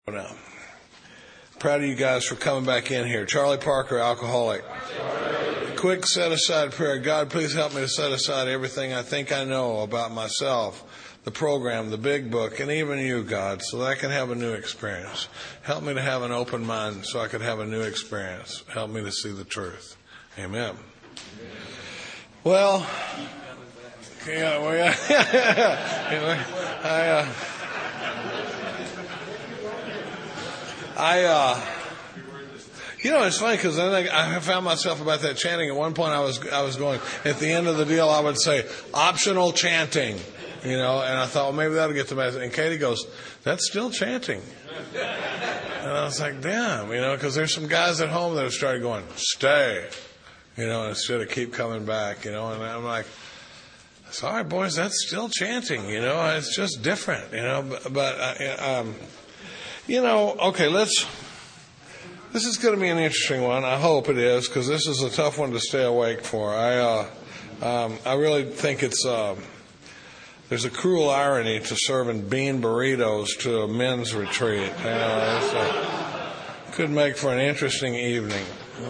Now, proud of you guys for coming back in here. Charlie Parker, alcoholic. Quick set-aside prayer. God, please help me to set aside everything I think I know about myself, the program, the big book, and even you, God, so that I can have a new experience. Help me to have an open mind so I could have a new experience. Help me to see the truth. Amen. Well, it's funny because then I found myself about that chanting. At one point, I was going at the end of the deal. I would say optional chanting, and I thought, well, maybe that'll get the message. And Katie goes, "That's still chanting." And I was like, "Damn," because there's some guys at home that have started going, "Stay," instead of keep coming back, and I'm like, "Sorry, boys, that's still chanting, it's just different, okay, this is going to be an interesting one. I hope it is, because this is a tough one to stay awake for. I really think there's a cruel irony to serving bean burritos to a men's retreat. Could make for an interesting evening.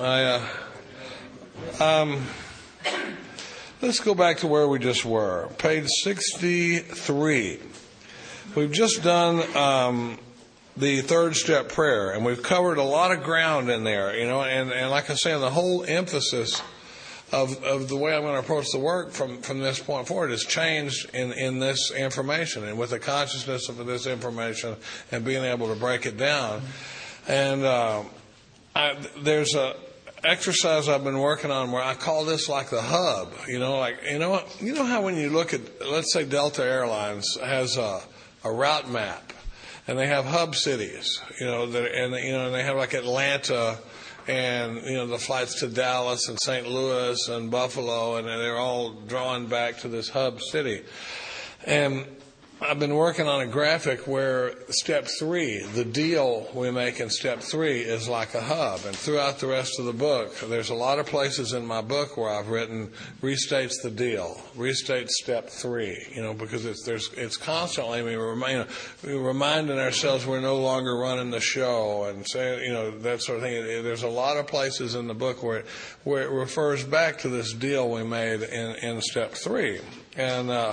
Let's go back to where we just were. Page 63. We've just done the third step prayer, and we've covered a lot of ground in there, and like I say, the whole emphasis of the way I'm going to approach the work from this point forward has changed in this information, and with the consciousness of this information and being able to break it down. And there's a exercise I've been working on where I call this like the hub, how when you look at, let's say Delta Airlines has a route map, and they have hub cities, and they have like Atlanta, and the flights to Dallas and St. Louis and Buffalo, and they're all drawn back to this hub city. And I've been working on a graphic where step 3, the deal we make in step 3, is like a hub. And throughout the rest of the book, there's a lot of places in my book where I've written restates the deal, restates step 3, because it's constantly reminding ourselves we're no longer running the show and saying, that sort of thing. There's a lot of places in the book where it refers back to this deal we made in step 3. And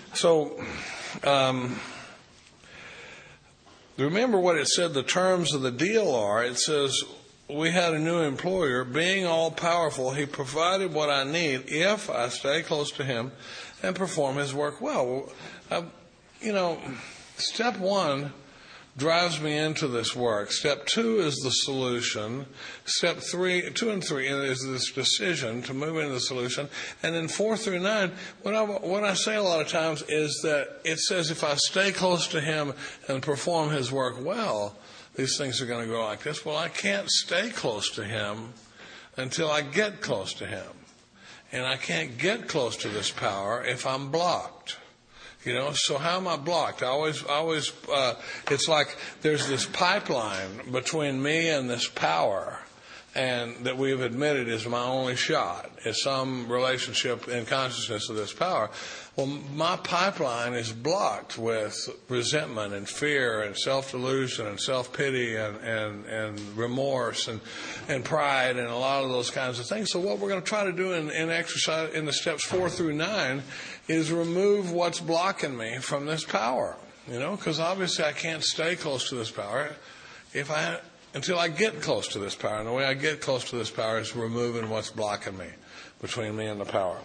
remember what it said the terms of the deal are. It says, we had a new employer. Being all-powerful, he provided what I need if I stay close to him and perform his work well. Step 1 drives me into this work. Step 2 is the solution. Step 2 and 3 is this decision to move into the solution. And then 4 through 9, what I say a lot of times is that it says if I stay close to him and perform his work well, these things are going to go like this. Well, I can't stay close to him until I get close to him. And I can't get close to this power if I'm blocked. So how am I blocked? I always, it's like there's this pipeline between me and this power, and that we've admitted is my only shot, is some relationship in consciousness of this power. Well, my pipeline is blocked with resentment and fear and self-delusion and self-pity and remorse and pride and a lot of those kinds of things. So what we're going to try to do in exercise in the steps 4 through 9 is remove what's blocking me from this power, because obviously I can't stay close to this power until I get close to this power. And the way I get close to this power is removing what's blocking me between me and the power.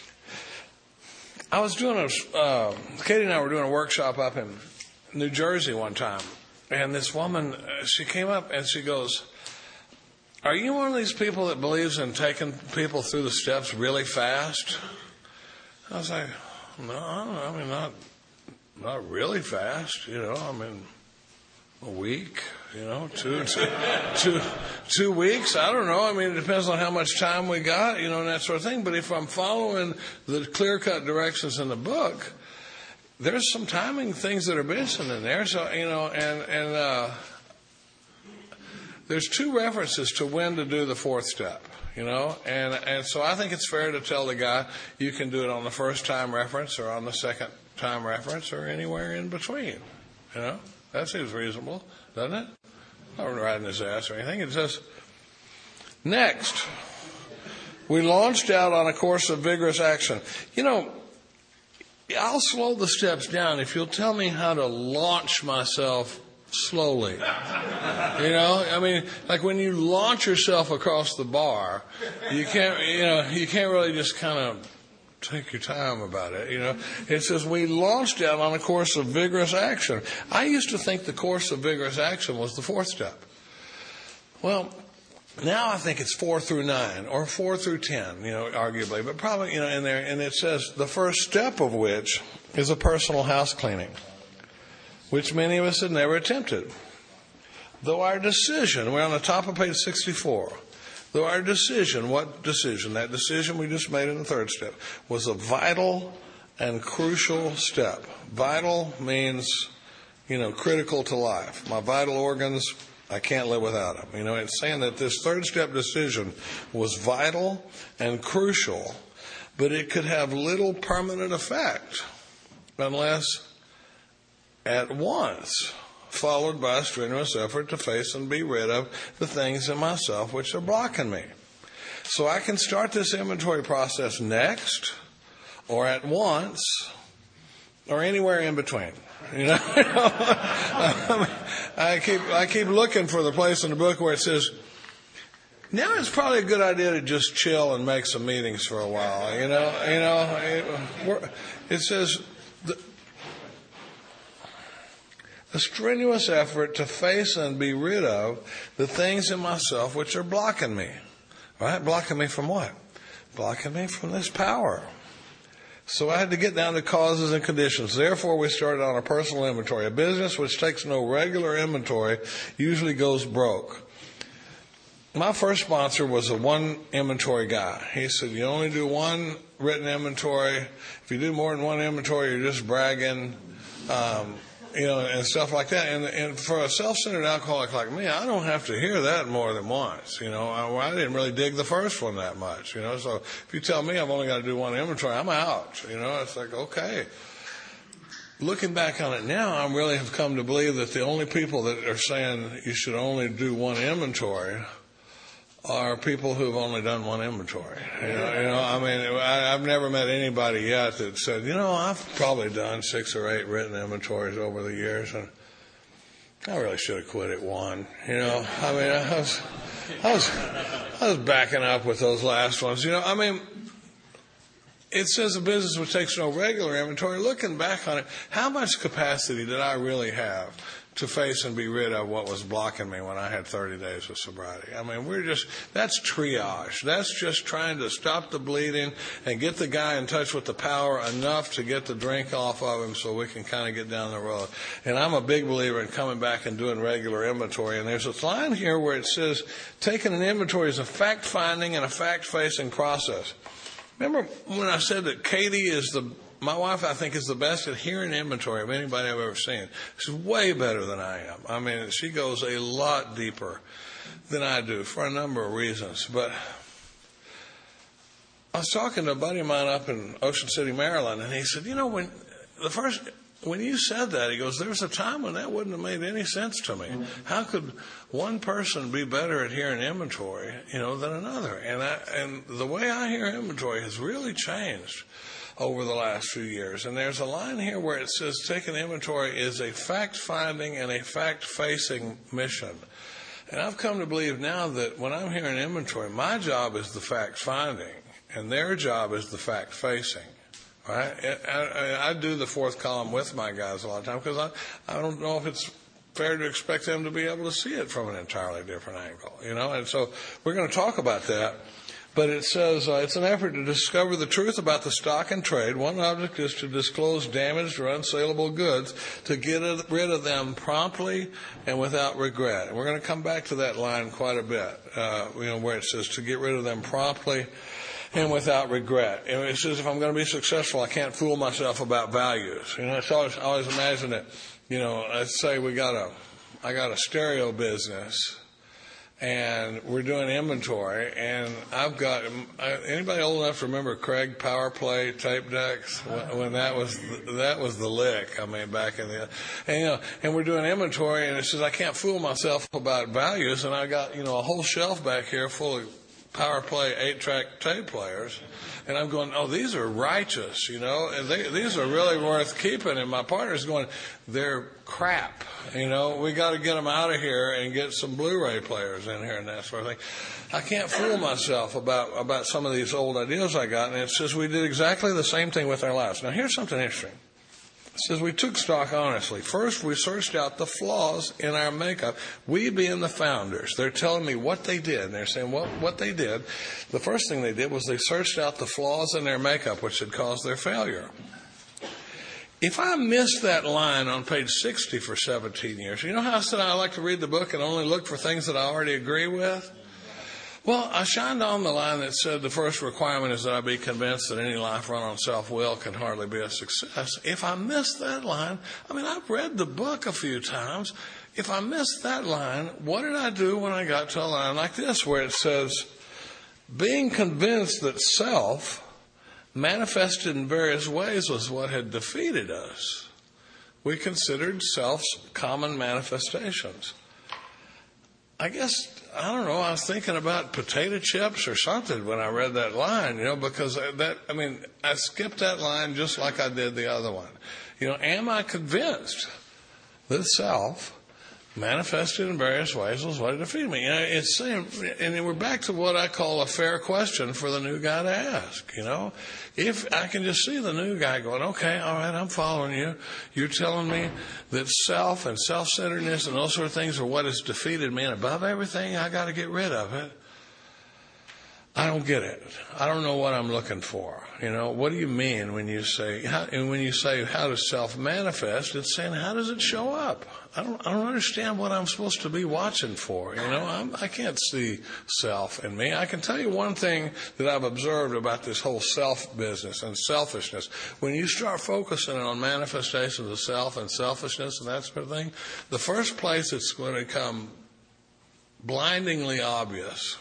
I was Katie and I were doing a workshop up in New Jersey one time, and this woman, she came up and she goes, "Are you one of these people that believes in taking people through the steps really fast?" I was like, "No, I mean, not really fast, I mean, a week, 2 weeks. I don't know. I mean, it depends on how much time we got, and that sort of thing. But if I'm following the clear-cut directions in the book, there's some timing things that are missing in there. So, there's 2 references to when to do the 4th step. And so I think it's fair to tell the guy you can do it on the first time reference or on the second time reference or anywhere in between. That seems reasonable. doesn't it? Not riding his ass or anything. It says, next, we launched out on a course of vigorous action. You know, I'll slow the steps down if you'll tell me how to launch myself slowly. You know, I mean, like when you launch yourself across the bar, you can't really just kind of take your time about it. You know, it says we launched out on a course of vigorous action. I used to think the course of vigorous action was the fourth step. Well, now I think it's 4 through 9 or 4 through 10, you know, arguably, but probably, you know, in there. And it says the first step of which is a personal house cleaning, which many of us had never attempted. Though our decision, we're on the top of page 64, though our decision, what decision? That decision we just made in the third step was a vital and crucial step. Vital means, you know, critical to life. My vital organs, I can't live without them. You know, it's saying that this third step decision was vital and crucial, but it could have little permanent effect unless at once followed by a strenuous effort to face and be rid of the things in myself which are blocking me. So I can start this inventory process next, or at once, or anywhere in between. You know, I keep looking for the place in the book where it says, now it's probably a good idea to just chill and make some meetings for a while. It says a strenuous effort to face and be rid of the things in myself which are blocking me. Right? Blocking me from what? Blocking me from this power. So I had to get down to causes and conditions. Therefore, we started on a personal inventory. A business which takes no regular inventory usually goes broke. My first sponsor was a one inventory guy. He said, you only do one written inventory. If you do more than one inventory, you're just bragging, and stuff like that. And for a self-centered alcoholic like me, I don't have to hear that more than once. You know, I didn't really dig the first one that much. You know, so if you tell me I've only got to do one inventory, I'm out. You know, it's like, okay. Looking back on it now, I really have come to believe that the only people that are saying you should only do one inventory are people who've only done one inventory. I mean, I've never met anybody yet that said, you know, I've probably done 6 or 8 written inventories over the years, and I really should have quit at one. You know, I mean, I was backing up with those last ones. You know, I mean, it says a business which takes no regular inventory. Looking back on it, how much capacity did I really have to face and be rid of what was blocking me when I had 30 days of sobriety? I mean, that's triage. That's just trying to stop the bleeding and get the guy in touch with the power enough to get the drink off of him so we can kind of get down the road. And I'm a big believer in coming back and doing regular inventory. And there's a line here where it says, taking an inventory is a fact-finding and a fact-facing process. Remember when I said that Katie my wife, I think, is the best at hearing inventory of anybody I've ever seen. She's way better than I am. I mean, she goes a lot deeper than I do for a number of reasons. But I was talking to a buddy of mine up in Ocean City, Maryland, and he said, you know, when you said that, he goes, there was a time when that wouldn't have made any sense to me. How could one person be better at hearing inventory, you know, than another? And the way I hear inventory has really changed over the last few years. And there's a line here where it says taking inventory is a fact-finding and a fact-facing mission. And I've come to believe now that when I'm hearing inventory, my job is the fact-finding and their job is the fact-facing. Right? I do the fourth column with my guys a lot of times because I don't know if it's fair to expect them to be able to see it from an entirely different angle. You know, and so we're going to talk about that. But it says it's an effort to discover the truth about the stock and trade. One object is to disclose damaged or unsaleable goods, to get rid of them promptly and without regret. And we're going to come back to that line quite a bit, where it says to get rid of them promptly and without regret. And it says if I'm going to be successful, I can't fool myself about values. You know, it's always imagine that, you know, let's say I got a stereo business. and we're doing inventory, and I've got, anybody old enough to remember Craig Power Play tape decks when that was the lick? I mean, back in the, and we're doing inventory, and it says I can't fool myself about values, and I got a whole shelf back here full of Power Play 8-track tape players. And I'm going, oh, these are righteous, and these are really worth keeping. And my partner's going, they're crap, we got to get them out of here and get some Blu-ray players in here and that sort of thing. I can't fool myself about some of these old ideas I got. And it says we did exactly the same thing with our lives. Now, here's something interesting. It says we took stock honestly. First, we searched out the flaws in our makeup. We being the founders. They're telling me what they did. And they're saying what they did. The first thing they did was they searched out the flaws in their makeup which had caused their failure. If I missed that line on page 60 for 17 years, you know how I said I like to read the book and only look for things that I already agree with? Well, I shined on the line that said the first requirement is that I be convinced that any life run on self-will can hardly be a success. If I missed that line, I've read the book a few times. If I missed that line, what did I do when I got to a line like this where it says, being convinced that self manifested in various ways was what had defeated us? We considered self's common manifestations. I was thinking about potato chips or something when I read that line, because I skipped that line just like I did the other one. Am I convinced that self manifested in various ways was what it defeated me? It's saying, and we're back to what I call a fair question for the new guy to ask, If I can just see the new guy going, okay, all right, I'm following you. You're telling me that self and self-centeredness and those sort of things are what has defeated me, and above everything, I got to get rid of it. I don't get it. I don't know what I'm looking for. What do you mean when you say how does self manifest? It's saying, how does it show up? I don't understand what I'm supposed to be watching for. I can't see self in me. I can tell you one thing that I've observed about this whole self business and selfishness. When you start focusing on manifestations of self and selfishness and that sort of thing, the first place it's going to come blindingly obvious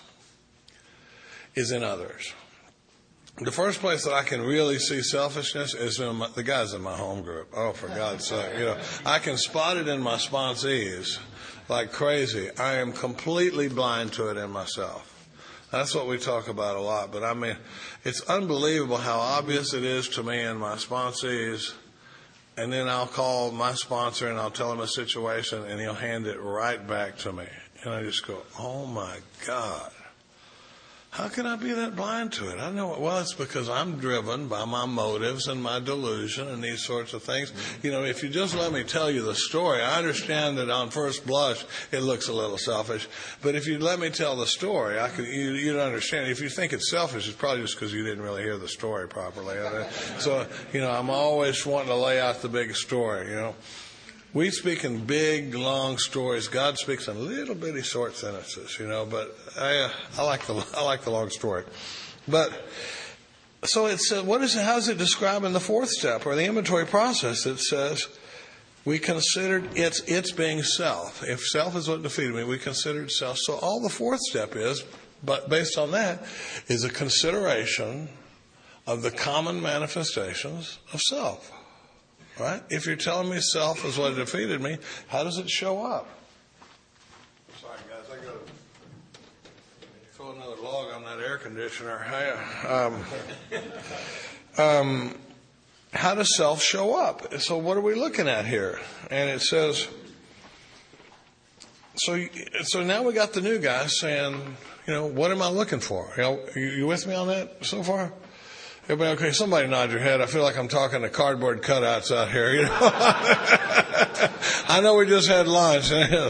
is in others. The first place that I can really see selfishness is in the guys in my home group. Oh, for God's sake. I can spot it in my sponsees like crazy. I am completely blind to it in myself. That's what we talk about a lot. But it's unbelievable how obvious it is to me in my sponsees. And then I'll call my sponsor and I'll tell him a situation and he'll hand it right back to me. And I just go, oh my God. How can I be that blind to it? I know. Well, it's because I'm driven by my motives and my delusion and these sorts of things. If you just let me tell you the story, I understand that on first blush it looks a little selfish. But if you let me tell the story, you'd understand. If you think it's selfish, it's probably just because you didn't really hear the story properly. So, I'm always wanting to lay out the big story, We speak in big, long stories. God speaks in little bitty short sentences, But I like the long story. But so it says, how is it described in the fourth step or the inventory process? It says we considered it's being self. If self is what defeated me, we considered self. So all the fourth step is, but based on that, is a consideration of the common manifestations of self. Right? If you're telling me self is what defeated me, how does it show up? Sorry, guys, I got to throw another log on that air conditioner. How does self show up? So what are we looking at here? And it says, so now we got the new guy saying, what am I looking for? You with me on that so far? Everybody okay? Somebody nod your head. I feel like I'm talking to cardboard cutouts out here. I know we just had lunch.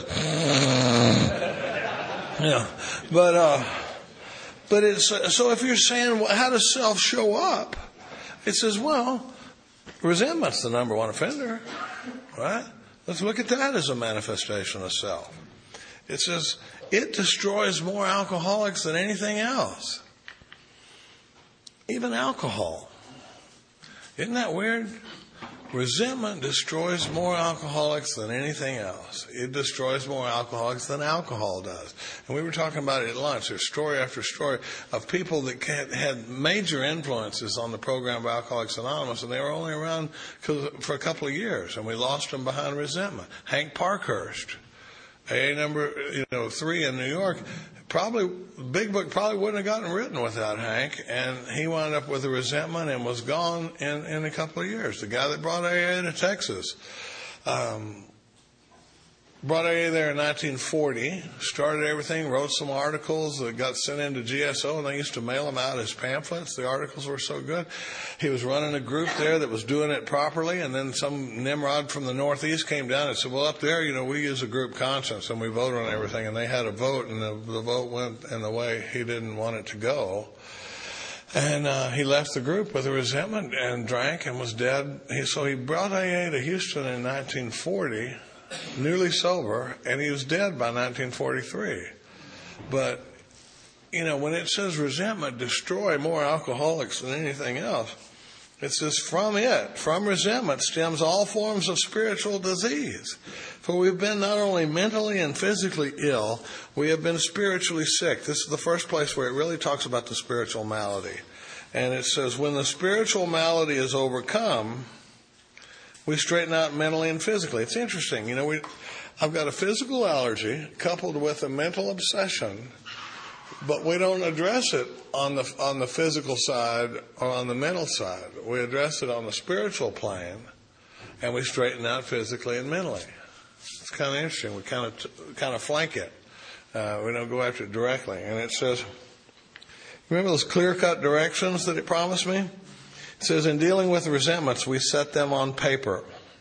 But it's so if you're saying how does self show up, it says resentment's the number one offender, right? Let's look at that as a manifestation of self. It says it destroys more alcoholics than anything else. Even alcohol. Isn't that weird? Resentment destroys more alcoholics than anything else. It destroys more alcoholics than alcohol does. And we were talking about it at lunch. There's story after story of people that had major influences on the program of Alcoholics Anonymous, and they were only around for a couple of years, and we lost them behind resentment. Hank Parkhurst, AA number 3 in New York, Big Book probably wouldn't have gotten written without Hank, and he wound up with a resentment and was gone in a couple of years. The guy that brought AA to Texas brought AA there in 1940, started everything, wrote some articles that got sent into GSO, and they used to mail them out as pamphlets. The articles were so good. He was running a group there that was doing it properly, and then some Nimrod from the Northeast came down and said, well, up there, we use a group conscience, and we vote on everything. And they had a vote, and the vote went in the way he didn't want it to go. And he left the group with a resentment and drank and was dead. So he brought AA to Houston in 1940, newly sober, and he was dead by 1943. But, when it says resentment destroy more alcoholics than anything else, it says from resentment stems all forms of spiritual disease. For we've been not only mentally and physically ill, we have been spiritually sick. This is the first place where it really talks about the spiritual malady. And it says, when the spiritual malady is overcome, we straighten out mentally and physically. It's interesting. I've got a physical allergy coupled with a mental obsession, but we don't address it on the physical side or on the mental side. We address it on the spiritual plane, and we straighten out physically and mentally. It's kind of interesting. We kind of flank it. We don't go after it directly. And it says, remember those clear-cut directions that it promised me? It says, in dealing with resentments, we set them on paper.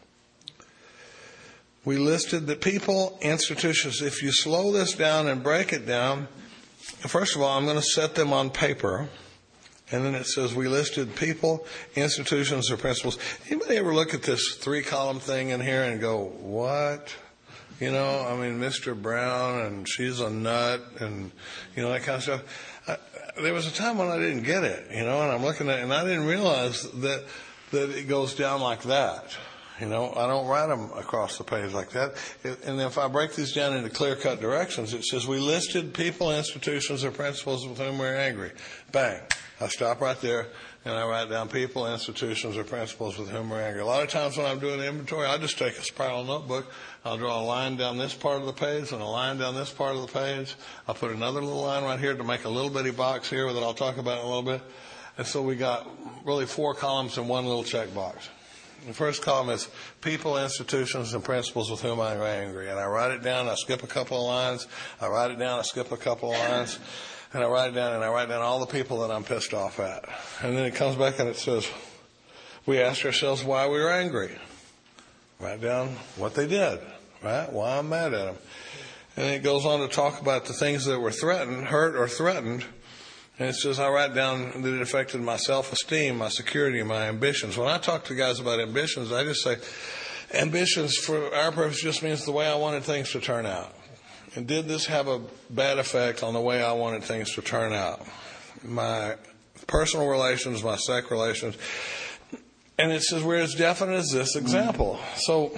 We listed the people, institutions. If you slow this down and break it down, first of all, I'm going to set them on paper. And then it says we listed people, institutions, or principles. Anybody ever look at this 3-column thing in here and go, what? Mr. Brown, and she's a nut, and, that kind of stuff. There was a time when I didn't get it, and I'm looking at it, and I didn't realize that it goes down like that. I don't write them across the page like that. And if I break these down into clear-cut directions, it says we listed people, institutions, or principles with whom we're angry. Bang. I stop right there, and I write down people, institutions, or principles with whom we're angry. A lot of times when I'm doing the inventory, I just take a spiral notebook. I'll draw a line down this part of the page and a line down this part of the page. I'll put another little line right here to make a little bitty box here that I'll talk about in a little bit. And so we got really 4 columns and one little check box. The first column is people, institutions, and principles with whom I'm angry. And I write it down, I skip a couple of lines. I write it down, I skip a couple of lines. And I write it down, and I write down all the people that I'm pissed off at. And then it comes back and it says, we asked ourselves why we were angry. Write down what they did, right? Why I'm mad at them. And it goes on to talk about the things that were threatened, hurt or threatened. And it says I write down that it affected my self-esteem, my security, my ambitions. When I talk to guys about ambitions, I just say, ambitions for our purpose just means the way I wanted things to turn out. And did this have a bad effect on the way I wanted things to turn out? My personal relations, my sex relations. And it says we're as definite as this example. So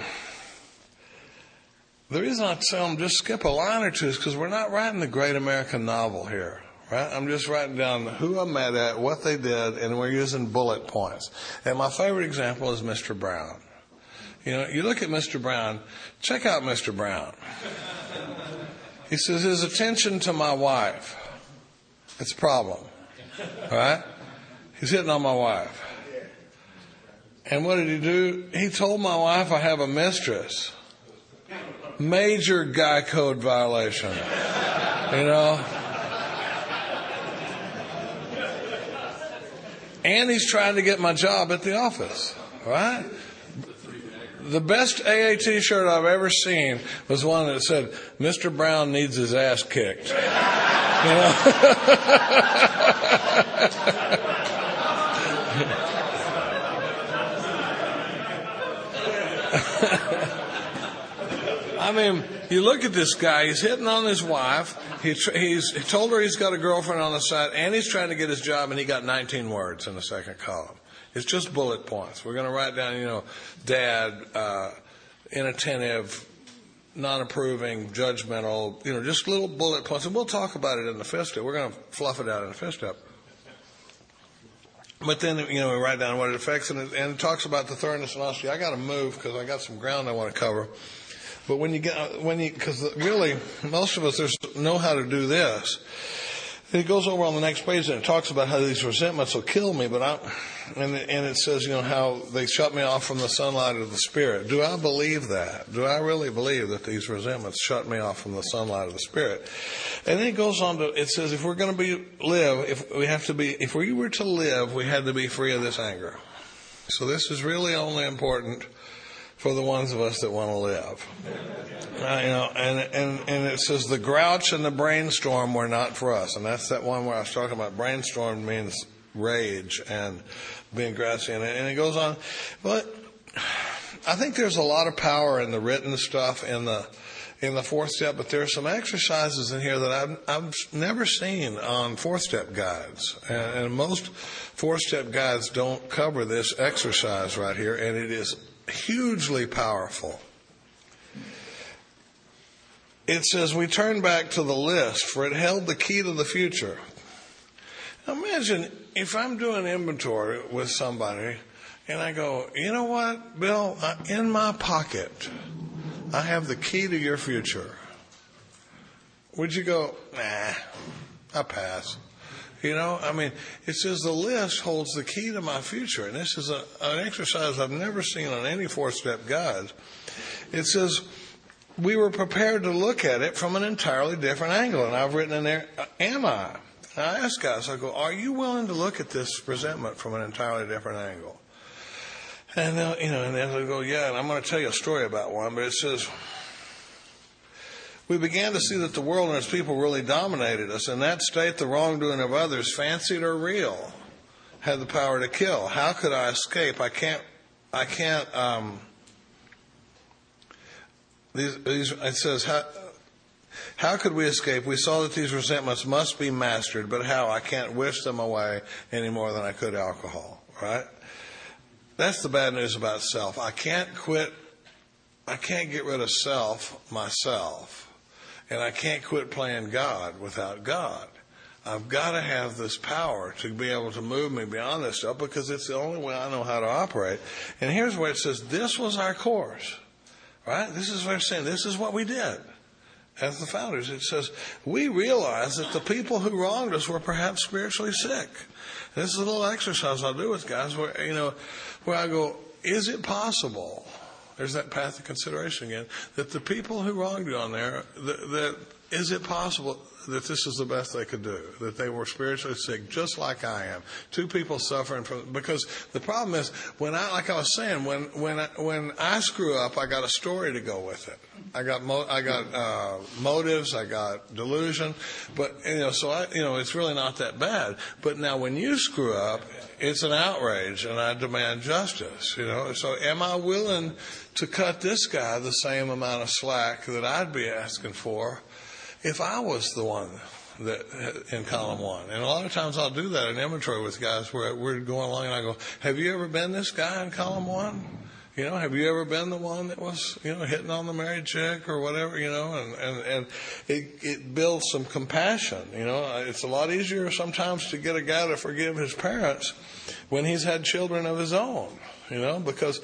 the reason I tell them just skip a line or two is because we're not writing the great American novel here. Right? I'm just writing down who I'm mad at, what they did, and we're using bullet points. And my favorite example is Mr. Brown. You look at Mr. Brown, check out Mr. Brown. He says, his attention to my wife. It's a problem. All right? He's hitting on my wife. And what did he do? He told my wife I have a mistress. Major guy code violation. And he's trying to get my job at the office, right? The best AA T-shirt I've ever seen was one that said, Mr. Brown needs his ass kicked. I mean, you look at this guy, he's hitting on his wife. He told her he's got a girlfriend on the side, and he's trying to get his job, and he got 19 words in the second column. It's just bullet points. We're going to write down, dad, inattentive, non-approving, judgmental, just little bullet points. And we'll talk about it in the fifth step. We're going to fluff it out in the fifth step. But then, we write down what it affects, and it talks about the thoroughness and honesty. I got to move because I got some ground I want to cover. But because really, most of us know how to do this. And it goes over on the next page and it talks about how these resentments will kill me, and it says, how they shut me off from the sunlight of the Spirit. Do I believe that? Do I really believe that these resentments shut me off from the sunlight of the Spirit? And then it goes on it says, if we're going to if we were to live, we had to be free of this anger. So this is really only important for the ones of us that want to live. And it says the grouch and the brainstorm were not for us. And that's that one where I was talking about. Brainstorm means rage and being grouchy. And it goes on. But I think there's a lot of power in the written stuff in the fourth step. But there are some exercises in here that I've never seen on fourth step guides. And most fourth step guides don't cover this exercise right here. And it is hugely powerful. It says, we turn back to the list, for it held the key to the future. Now imagine if I'm doing inventory with somebody and I go, you know what, Bill, in my pocket, I have the key to your future. Would you go, nah, I pass? It says the list holds the key to my future. And this is an exercise I've never seen on any four-step guide. It says, we were prepared to look at it from an entirely different angle. And I've written in there, am I? And I ask guys, I go, are you willing to look at this resentment from an entirely different angle? And and then they go, yeah, and I'm going to tell you a story about one, but it says, we began to see that the world and its people really dominated us. In that state, the wrongdoing of others, fancied or real, had the power to kill. How could I escape? It says, how could we escape? We saw that these resentments must be mastered, but how? I can't wish them away any more than I could alcohol, right? That's the bad news about self. I can't get rid of myself. And I can't quit playing God without God. I've got to have this power to be able to move me beyond this stuff because it's the only way I know how to operate. And here's where it says, this was our course. Right? This is what I'm saying. This is what we did as the founders. It says, we realized that the people who wronged us were perhaps spiritually sick. And this is a little exercise I'll do with guys where I go, is it possible? There's that path of consideration again. That the people who wronged you on there, is it possible that this is the best they could do? That they were spiritually sick, just like I am. Two people suffering from, because the problem is when like I was saying, when I screw up, I got a story to go with it. I got motives, I got delusion, but it's really not that bad. But now when you screw up, it's an outrage, and I demand justice. So am I willing to cut this guy the same amount of slack that I'd be asking for if I was the one that in column one? And a lot of times I'll do that in inventory with guys where we're going along and I go, have you ever been this guy in column one? Have you ever been the one that was, hitting on the married chick or whatever, and it builds some compassion. It's a lot easier sometimes to get a guy to forgive his parents when he's had children of his own, because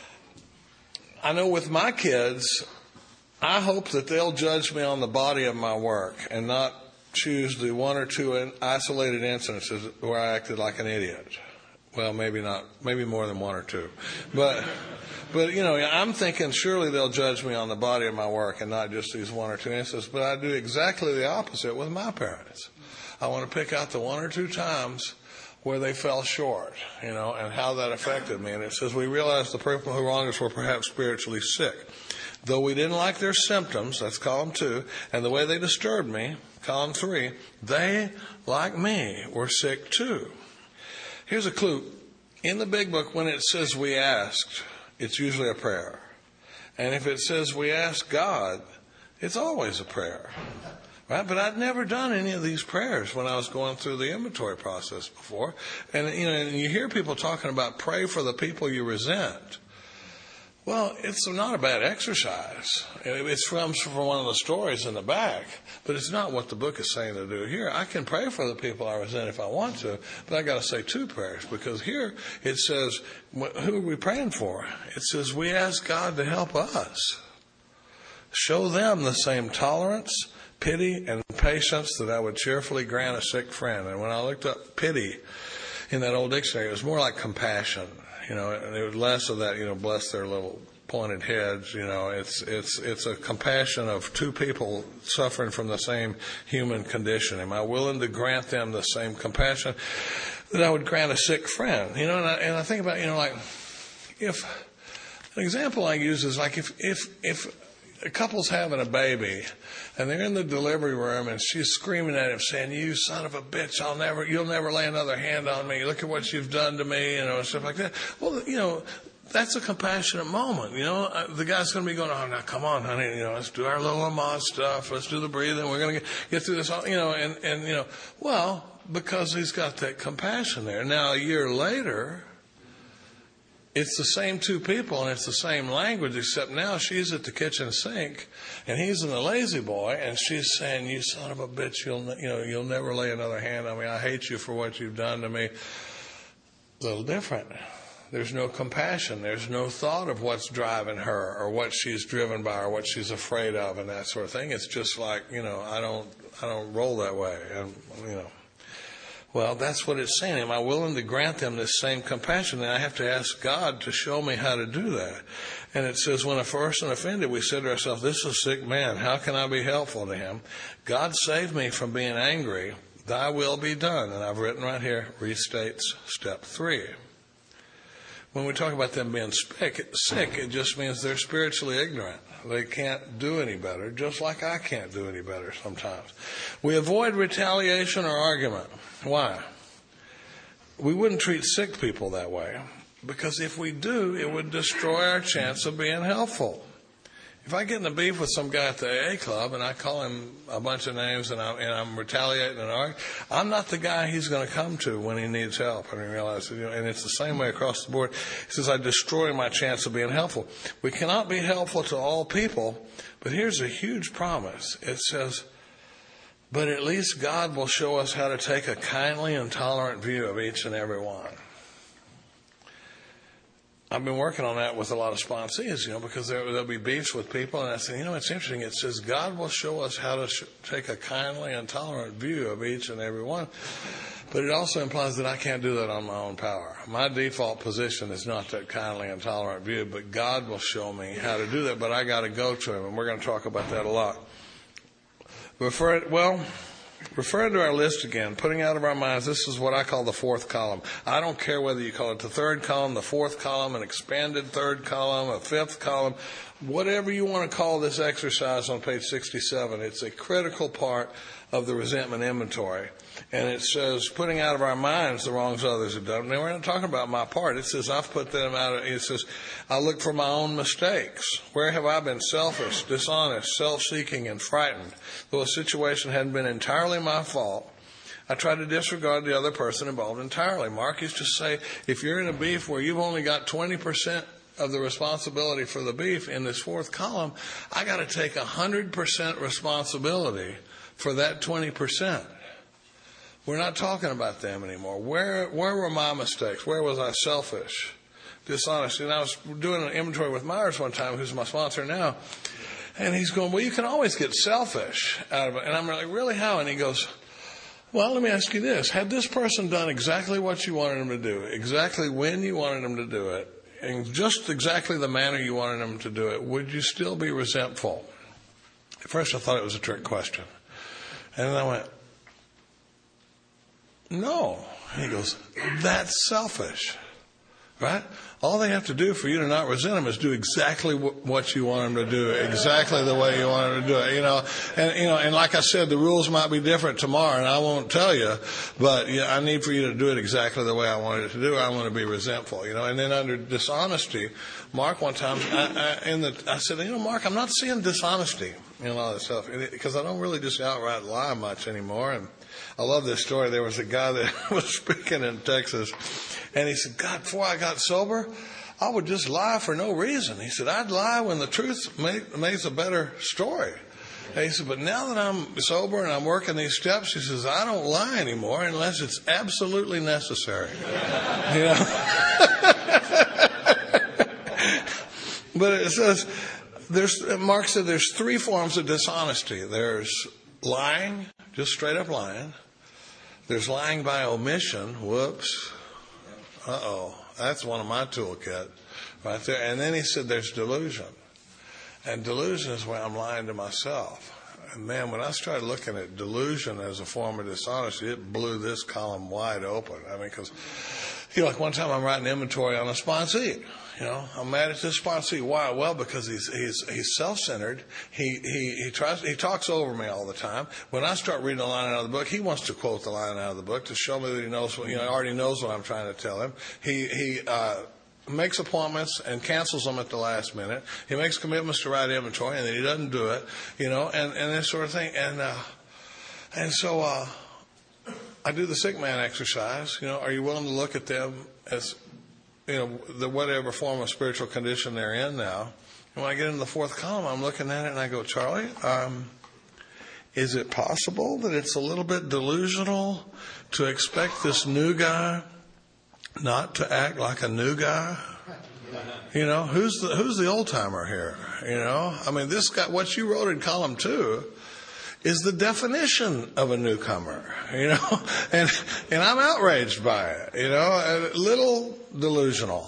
I know with my kids, I hope that they'll judge me on the body of my work and not choose the one or two isolated incidences where I acted like an idiot. Well, maybe not, maybe more than one or two. But I'm thinking surely they'll judge me on the body of my work and not just these one or two instances. But I do exactly the opposite with my parents. I want to pick out the one or two times where they fell short, and how that affected me. And it says, we realized the people who wronged us were perhaps spiritually sick. Though we didn't like their symptoms, that's column 2, and the way they disturbed me, column 3, they, like me, were sick too. Here's a clue. In the big book, when it says we asked, it's usually a prayer. And if it says we asked God, it's always a prayer. Right? But I'd never done any of these prayers when I was going through the inventory process before. And, and you hear people talking about pray for the people you resent. Well, it's not a bad exercise. It's from one of the stories in the back, but it's not what the book is saying to do here. I can pray for the people I resent if I want to, but I got to say 2 prayers, because here it says, who are we praying for? It says we ask God to help us. Show them the same tolerance, pity, and patience that I would cheerfully grant a sick friend. And when I looked up pity in that old dictionary, it was more like compassion. And it was less of that, bless their little pointed heads. It's a compassion of 2 people suffering from the same human condition. Am I willing to grant them the same compassion that I would grant a sick friend? And I think about, like, if an example I use is like if a couple's having a baby and they're in the delivery room and she's screaming at him saying, "You son of a bitch, you'll never lay another hand on me. Look at what you've done to me," and stuff like that. Well, that's a compassionate moment. The guy's going to be going, "Oh, now come on, honey, let's do our little Lamaze stuff. Let's do the breathing. We're going to get through this all," well, because he's got that compassion there. Now, a year later, it's the same 2 people and it's the same language, except now she's at the kitchen sink and he's in the lazy boy and she's saying, "You son of a bitch, you'll never lay another hand on me. I hate you for what you've done to me." A little different. There's no compassion. There's no thought of what's driving her or what she's driven by or what she's afraid of and that sort of thing. It's just like, I don't roll that way. And, Well, that's what it's saying. Am I willing to grant them this same compassion? And I have to ask God to show me how to do that. And it says, when a person offended, we said to ourselves, "This is a sick man. How can I be helpful to him? God save me from being angry. Thy will be done." And I've written right here, restates step 3. When we talk about them being sick, it just means they're spiritually ignorant. They can't do any better, just like I can't do any better sometimes. We avoid retaliation or argument. Why? We wouldn't treat sick people that way, because if we do, it would destroy our chance of being helpful. If I get in a beef with some guy at the AA club and I call him a bunch of names and I'm retaliating and arguing, I'm not the guy he's going to come to when he needs help. And he realizes, and it's the same way across the board. He says, I destroy my chance of being helpful. We cannot be helpful to all people, but here's a huge promise. It says, but at least God will show us how to take a kindly and tolerant view of each and every one. I've been working on that with a lot of sponsees, because there'll be beefs with people. And I say, it's interesting. It says God will show us how to take a kindly and tolerant view of each and every one. But it also implies that I can't do that on my own power. My default position is not that kindly and tolerant view, but God will show me how to do that. But I got to go to him, and we're going to talk about that a lot. Referring to our list again, putting out of our minds, this is what I call the 4th column. I don't care whether you call it the 3rd column, the 4th column, an expanded 3rd column, a 5th column, whatever you want to call this exercise on page 67. It's a critical part of the resentment inventory. And it says, putting out of our minds the wrongs others have done. Now, we're not talking about my part. It says, I've put them out. It says, I look for my own mistakes. Where have I been selfish, dishonest, self-seeking, and frightened? Though a situation hadn't been entirely my fault, I try to disregard the other person involved entirely. Mark used to say, if you're in a beef where you've only got 20% of the responsibility for the beef in this 4th column, I got to take 100% responsibility for that 20%. We're not talking about them anymore. Where were my mistakes? Where was I selfish, dishonest? And I was doing an inventory with Myers one time, who's my sponsor now, and he's going, well, you can always get selfish out of it. And I'm like, really, how? And he goes, well, let me ask you this. Had this person done exactly what you wanted them to do, exactly when you wanted them to do it, in just exactly the manner you wanted them to do it, would you still be resentful? At first I thought it was a trick question. And then I went, no. And he goes, that's selfish, right? All they have to do for you to not resent them is do exactly what you want them to do, exactly the way you want them to do it, And like I said, the rules might be different tomorrow, and I won't tell you, but I need for you to do it exactly the way I wanted it to do. I want to be resentful, And then under dishonesty, Mark one time, I said, Mark, I'm not seeing dishonesty. and all that stuff. Because I don't really just outright lie much anymore. And I love this story. There was a guy that was speaking in Texas, and he said, God, before I got sober, I would just lie for no reason. He said, I'd lie when the truth makes a better story. And he said, but now that I'm sober and I'm working these steps, he says, I don't lie anymore unless it's absolutely necessary. You know? But it says, Mark said there's three forms of dishonesty. There's lying, just straight up lying. There's lying by omission. Whoops. That's one of my toolkit right there. And then he said there's delusion. And delusion is where I'm lying to myself. And man, when I started looking at delusion as a form of dishonesty, it blew this column wide open. I mean, because, like one time I'm writing inventory on a sponsee. I'm mad at this sponsee. Why? Well, because he's self-centered. He talks over me all the time. When I start reading a line out of the book, he wants to quote the line out of the book to show me that he knows what, already knows what I'm trying to tell him. He makes appointments and cancels them at the last minute. He makes commitments to write inventory and then he doesn't do it, and this sort of thing. And so I do the sick man exercise. Are you willing to look at them as the whatever form of spiritual condition they're in now? And when I get into the fourth column, I'm looking at it and I go, Charlie, is it possible that it's a little bit delusional to expect this new guy not to act like a new guy? Who's the old timer here? I mean, this guy, what you wrote in column 2 is the definition of a newcomer, and I'm outraged by it, a little delusional,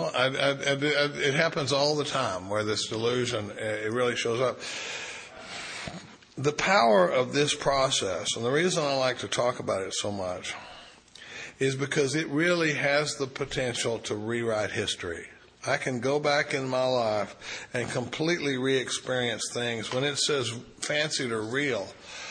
it happens all the time where this delusion, it really shows up. The power of this process, and the reason I like to talk about it so much, is because it really has the potential to rewrite history. I can go back in my life and completely re-experience things. When it says fancied or real,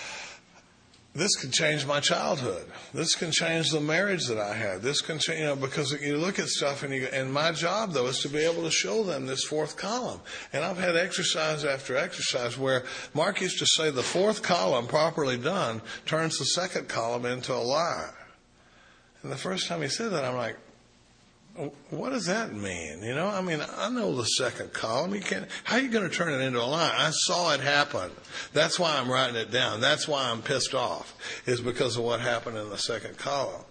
this can change my childhood. This can change the marriage that I had. This can change, because you look at stuff and my job, though, is to be able to show them this fourth column. And I've had exercise after exercise where Mark used to say the fourth column, properly done, turns the second column into a lie. And the first time he said that, I'm like, what does that mean? I know the second column. How are you going to turn it into a lie? I saw it happen. That's why I'm writing it down. That's why I'm pissed off, is because of what happened in the second column.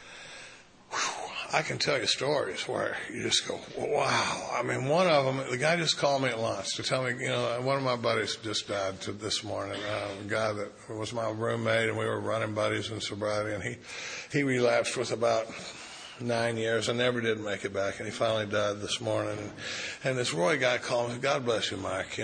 Whew. I can tell you stories where you just go, wow. I mean, one of them, the guy just called me at lunch to tell me, one of my buddies just died this morning. A guy that was my roommate, and we were running buddies in sobriety, and he relapsed with about 9 years. I never did make it back, and he finally died this morning. And this Roy guy called me. God bless you, Mike.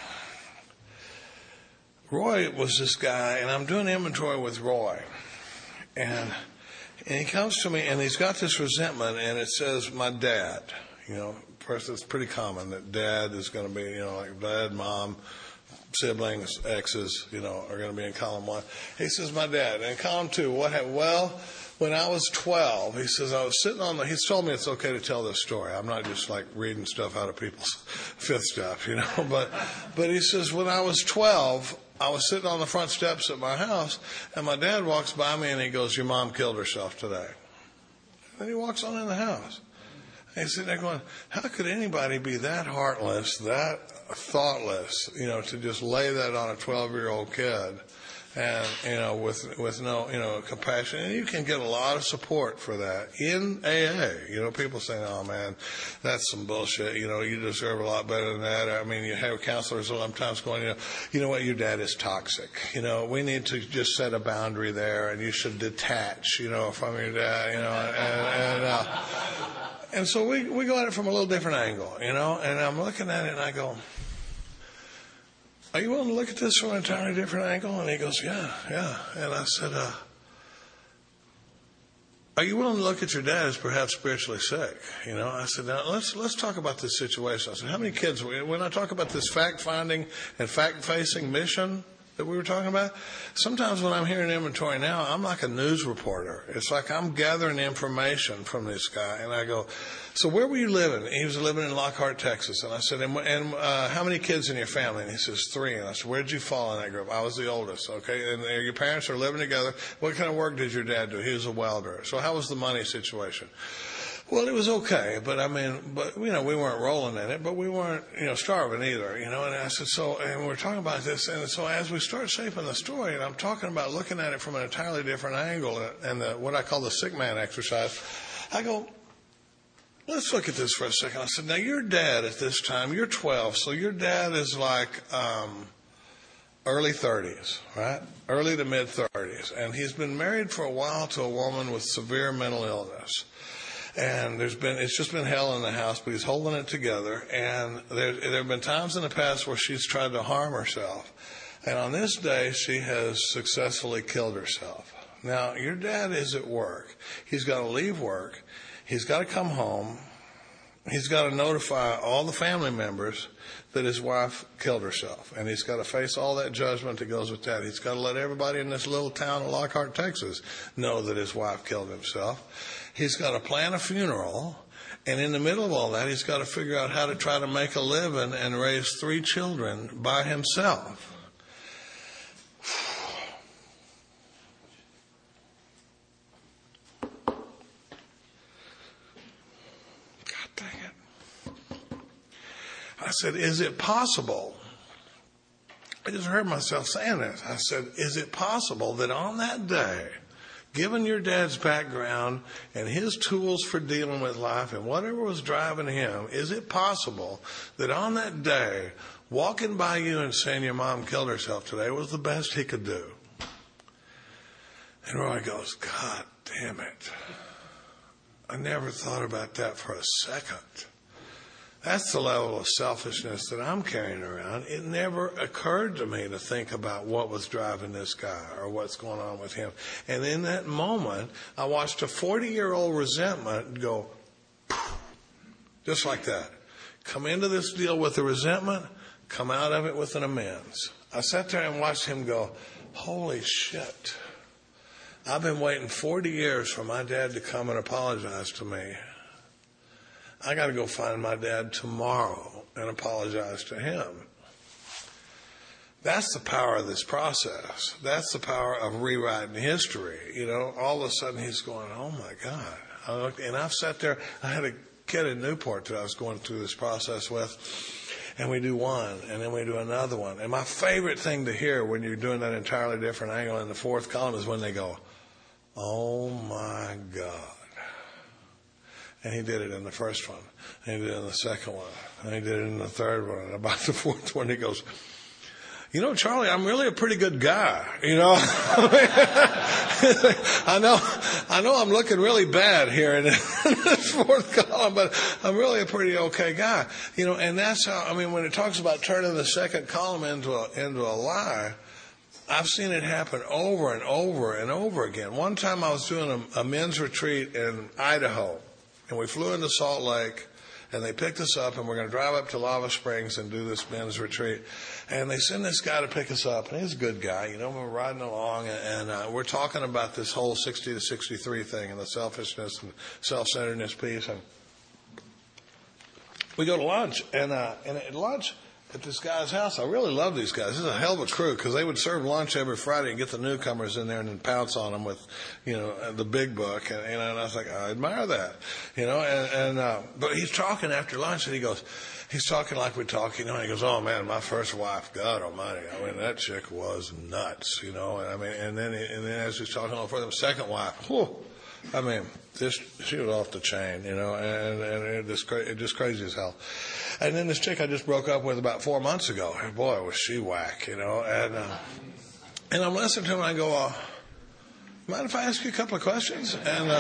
Roy was this guy, and I'm doing inventory with Roy, and he comes to me, and he's got this resentment, and it says, my dad. First, it's pretty common that dad is going to be, like dad, mom, siblings, exes, are going to be in column 1. He says, my dad. And in column 2, what happened? Well, when I was 12, he says, I was sitting he's told me it's okay to tell this story. I'm not just like reading stuff out of people's fifth stuff, But he says, when I was 12, I was sitting on the front steps at my house, and my dad walks by me and he goes, your mom killed herself today. And he walks on in the house. And he's sitting there going, how could anybody be that heartless, that thoughtless, to just lay that on a 12-year-old kid? And, with no, compassion. And you can get a lot of support for that in AA. People saying, oh man, that's some bullshit. You deserve a lot better than that. I mean, you have counselors sometimes going, you know what, your dad is toxic. We need to just set a boundary there, and you should detach, from your dad, and so we go at it from a little different angle, and I'm looking at it and I go, are you willing to look at this from an entirely different angle? And he goes, yeah. And I said, are you willing to look at your dad as perhaps spiritually sick? I said, now let's talk about this situation. I said, how many kids, when I talk about this fact-finding and fact-facing mission that we were talking about? Sometimes when I'm hearing inventory now, I'm like a news reporter. It's like I'm gathering information from this guy, and I go, so where were you living? He was living in Lockhart, Texas. And I said, and how many kids in your family? And he says, 3. And I said, where did you fall in that group? I was the oldest, okay? And your parents are living together. What kind of work did your dad do? He was a welder. So how was the money situation? Well, it was okay, but we weren't rolling in it, but we weren't, starving either, And I said, and we're talking about this, and so as we start shaping the story, and I'm talking about looking at it from an entirely different angle, and what I call the sick man exercise, I go, let's look at this for a second. I said, now your dad at this time, you're 12, so your dad is like, early 30s, right? Early to mid 30s, and he's been married for a while to a woman with severe mental illness. And it's just been hell in the house, but he's holding it together. And there have been times in the past where she's tried to harm herself. And on this day, she has successfully killed herself. Now, your dad is at work. He's got to leave work. He's got to come home. He's got to notify all the family members that his wife killed herself. And he's got to face all that judgment that goes with that. He's got to let everybody in this little town of Lockhart, Texas, know that his wife killed himself. He's got to plan a funeral, and in the middle of all that, he's got to figure out how to try to make a living and raise 3 children by himself. God dang it. I said, is it possible? I just heard myself saying this. I said, is it possible that on that day, given your dad's background and his tools for dealing with life and whatever was driving him, is it possible that on that day, walking by you and saying your mom killed herself today was the best he could do? And Roy goes, God damn it. I never thought about that for a second. That's the level of selfishness that I'm carrying around. It never occurred to me to think about what was driving this guy or what's going on with him. And in that moment, I watched a 40-year-old resentment go, just like that. Come into this deal with a resentment, come out of it with an amends. I sat there and watched him go, holy shit. I've been waiting 40 years for my dad to come and apologize to me. I got to go find my dad tomorrow and apologize to him. That's the power of this process. That's the power of rewriting history. All of a sudden he's going, oh my God. And I've sat there, I had a kid in Newport that I was going through this process with, and we do one, and then we do another one. And my favorite thing to hear when you're doing that entirely different angle in the 4th column is when they go, oh my God. And he did it in the first one. And he did it in the second one. And he did it in the third one. And about the 4th one, he goes, Charlie, I'm really a pretty good guy. I know I'm looking really bad here in this 4th column, but I'm really a pretty okay guy. And that's how, when it talks about turning the 2nd column into a lie, I've seen it happen over and over and over again. One time I was doing a men's retreat in Idaho. And we flew into Salt Lake, and they picked us up, and we're going to drive up to Lava Springs and do this men's retreat. And they send this guy to pick us up, and he's a good guy. We're riding along, and we're talking about this whole 60 to 63 thing and the selfishness and self-centeredness piece. And we go to lunch, and at lunch at this guy's house, I really love these guys. This is a hell of a crew because they would serve lunch every Friday and get the newcomers in there and then pounce on them with, the big book. And I was like, I admire that, but he's talking after lunch and he's talking like we talk, and he goes, oh man, my first wife, God almighty. That chick was nuts, and then as he's talking all further, the second wife, whew, she was off the chain, and just crazy as hell. And then this chick I just broke up with about 4 months ago, and boy, was she whack, and I'm listening to him, and I go, mind if I ask you a couple of questions? And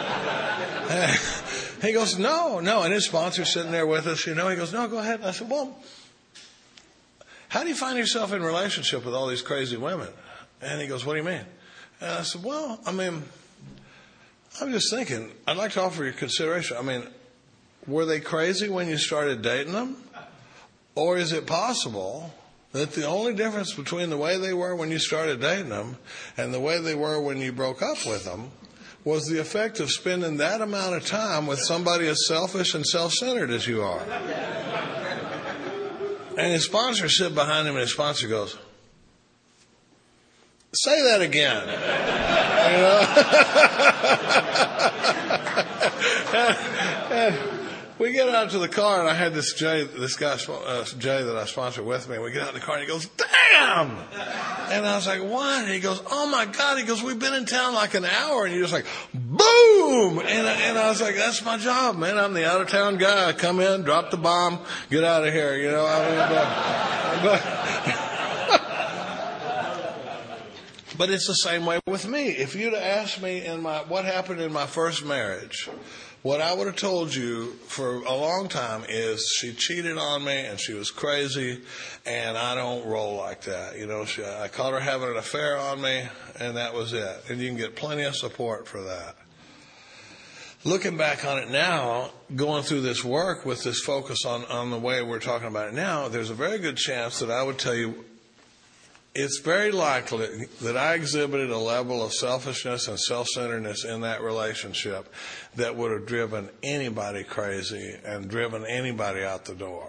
he goes, no, and his sponsor's sitting there with us, he goes, no, go ahead. And I said, well, how do you find yourself in a relationship with all these crazy women? And he goes, what do you mean? And I said, well, I'm just thinking, I'd like to offer you consideration. Were they crazy when you started dating them? Or is it possible that the only difference between the way they were when you started dating them and the way they were when you broke up with them was the effect of spending that amount of time with somebody as selfish and self-centered as you are. And his sponsor sit behind him, and his sponsor goes, "Say that again." And we get out to the car, and I had this guy, Jay, that I sponsored with me. And we get out in the car, and he goes, "Damn!" And I was like, "What?" And he goes, "Oh my God!" He goes, "We've been in town like an hour," and you're just like, boom! And I was like, "That's my job, man. I'm the out of town guy. I come in, drop the bomb, get out of here." But it's the same way with me. If you'd have asked me what happened in my first marriage, what I would have told you for a long time is she cheated on me and she was crazy, and I don't roll like that. I caught her having an affair on me, and that was it. And you can get plenty of support for that. Looking back on it now, going through this work with this focus on the way we're talking about it now, there's a very good chance that I would tell you it's very likely that I exhibited a level of selfishness and self-centeredness in that relationship that would have driven anybody crazy and driven anybody out the door.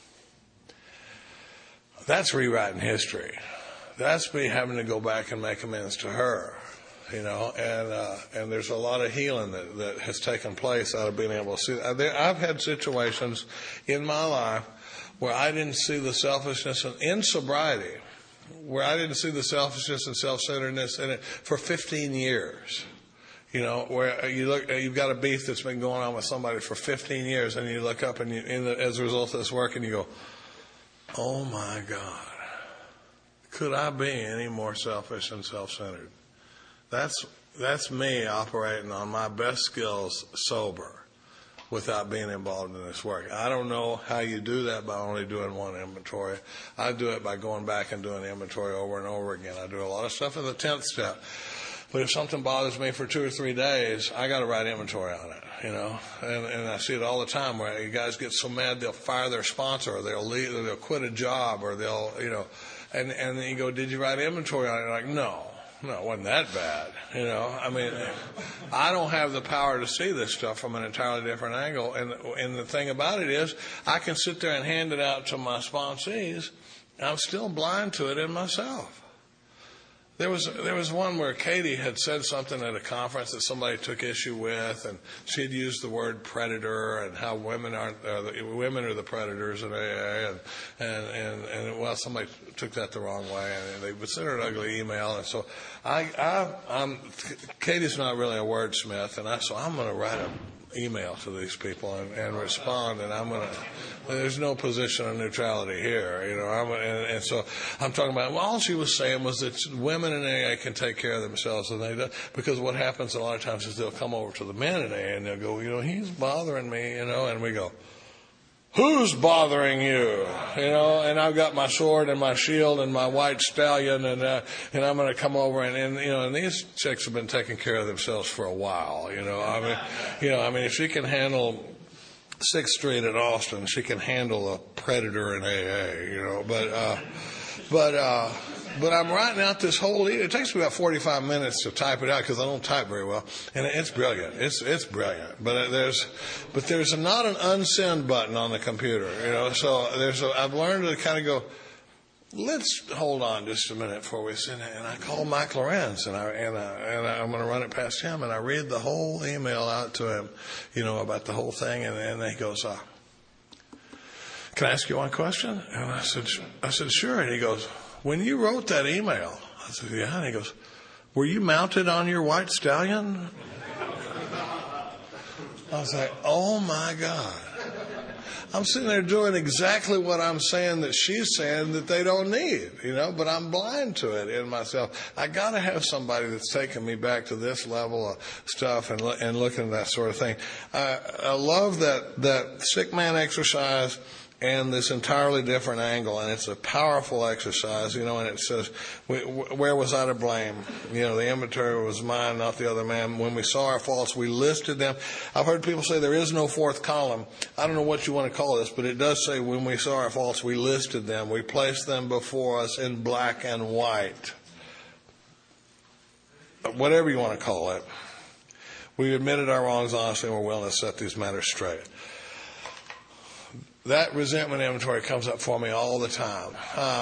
That's rewriting history. That's me having to go back and make amends to her, and there's a lot of healing that has taken place out of being able to see that. I've had situations in my life where I didn't see the selfishness in sobriety, where I didn't see the selfishness and self-centeredness in it for 15 years. Where you've got a beef that's been going on with somebody for 15 years, and you look up and as a result of this work, and you go, "Oh my God, could I be any more selfish and self-centered?" That's me operating on my best skills sober, without being involved in this work. I don't know how you do that by only doing one inventory. I do it by going back and doing the inventory over and over again. I do a lot of stuff in the 10th step. But if something bothers me for 2 or 3 days, I got to write inventory on it, And I see it all the time where you guys get so mad they'll fire their sponsor, or they'll leave, or they'll quit a job, or they'll, and then you go, "Did you write inventory on it?" And you're like, No, it wasn't that bad. I don't have the power to see this stuff from an entirely different angle. And the thing about it is, I can sit there and hand it out to my sponsees, and I'm still blind to it in myself. There was one where Katie had said something at a conference that somebody took issue with, and she'd used the word predator and how women are the predators in AA, and somebody took that the wrong way, and they sent her an ugly email, and so Katie's not really a wordsmith, so I'm going to write an email to these people and respond, and there's no position of neutrality here, and so I'm talking about, all she was saying was that women in AA can take care of themselves, and they do, because what happens a lot of times is they'll come over to the men in AA and they'll go, "He's bothering me," and we go, "Who's bothering you?" And I've got my sword and my shield and my white stallion, and I'm going to come over and these chicks have been taking care of themselves for a while. If she can handle 6th Street in Austin, she can handle a predator in AA. But I'm writing out this whole. It takes me about 45 minutes to type it out because I don't type very well, and it's brilliant. It's brilliant. But there's not an unsend button on the computer, So I've learned to kind of go, let's hold on just a minute before we send it. And I call Mike Lorenz, and I'm going to run it past him, and I read the whole email out to him, about the whole thing, and then he goes, "Can I ask you one question?" And I said, "Sure." And he goes, "When you wrote that email," I said, "Yeah." And he goes, "Were you mounted on your white stallion?" I was like, "Oh my God." I'm sitting there doing exactly what I'm saying that she's saying that they don't need, but I'm blind to it in myself. I got to have somebody that's taking me back to this level of stuff and looking at that sort of thing. I love that sick man exercise and this entirely different angle, and it's a powerful exercise, and it says, where was I to blame? The inventory was mine, not the other man. When we saw our faults, we listed them. I've heard people say there is no fourth column. I don't know what you want to call this, but it does say when we saw our faults, we listed them. We placed them before us in black and white. Whatever you want to call it. We admitted our wrongs honestly and we're willing to set these matters straight. That resentment inventory comes up for me all the time.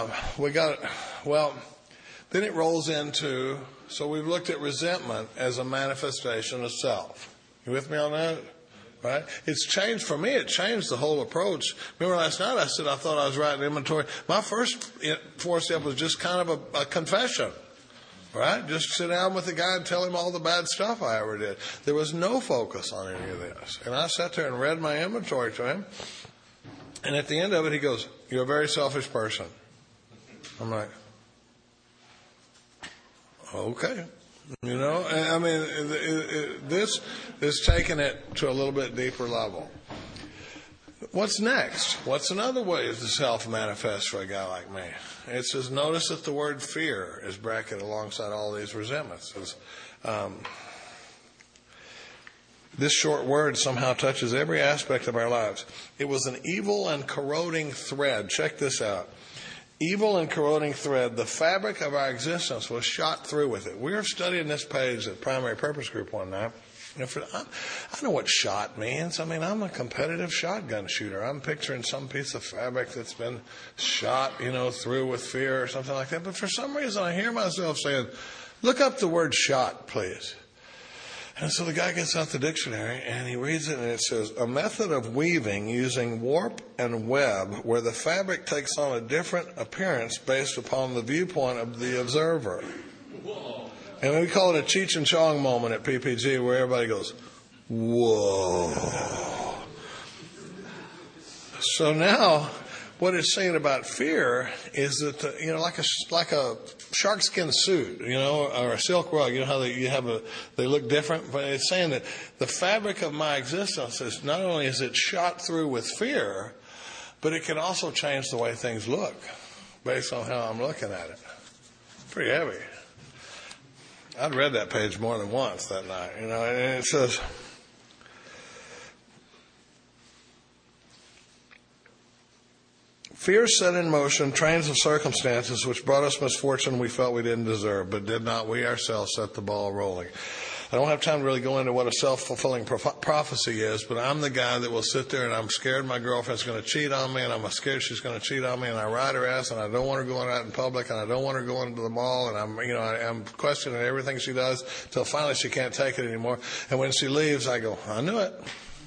Then it rolls into, so we've looked at resentment as a manifestation of self. You with me on that? Right? It's changed for me. It changed the whole approach. Remember last night I said I thought I was writing inventory. My first 4-step was just kind of a confession. Right? Just sit down with the guy and tell him all the bad stuff I ever did. There was no focus on any of this. And I sat there and read my inventory to him. And at the end of it, he goes, "You're a very selfish person." I'm like, okay. This is taking it to a little bit deeper level. What's next? What's another way the self manifests for a guy like me? It says, notice that the word fear is bracketed alongside all these resentments. This short word somehow touches every aspect of our lives. It was an evil and corroding thread. Check this out. Evil and corroding thread, the fabric of our existence was shot through with it. We were studying this page at Primary Purpose Group one night. I know what shot means. I'm a competitive shotgun shooter. I'm picturing some piece of fabric that's been shot, through with fear or something like that. But for some reason, I hear myself saying, look up the word shot, please. And so the guy gets out the dictionary and he reads it and it says, a method of weaving using warp and web where the fabric takes on a different appearance based upon the viewpoint of the observer. Whoa. And we call it a Cheech and Chong moment at PPG where everybody goes, whoa. So now what it's saying about fear is that, like a sharkskin suit, or a silk rug, how they look different, but it's saying that the fabric of my existence is not only is it shot through with fear, but it can also change the way things look based on how I'm looking at it. Pretty heavy. I'd read that page more than once that night, and it says, fear set in motion trains of circumstances which brought us misfortune we felt we didn't deserve, but did not we ourselves set the ball rolling. I don't have time to really go into what a self-fulfilling prophecy is, but I'm the guy that will sit there and I'm scared my girlfriend's going to cheat on me, and I'm scared she's going to cheat on me, and I ride her ass, and I don't want her going out in public, and I don't want her going to the mall, and I'm questioning everything she does till finally she can't take it anymore. And when she leaves, I go, I knew it.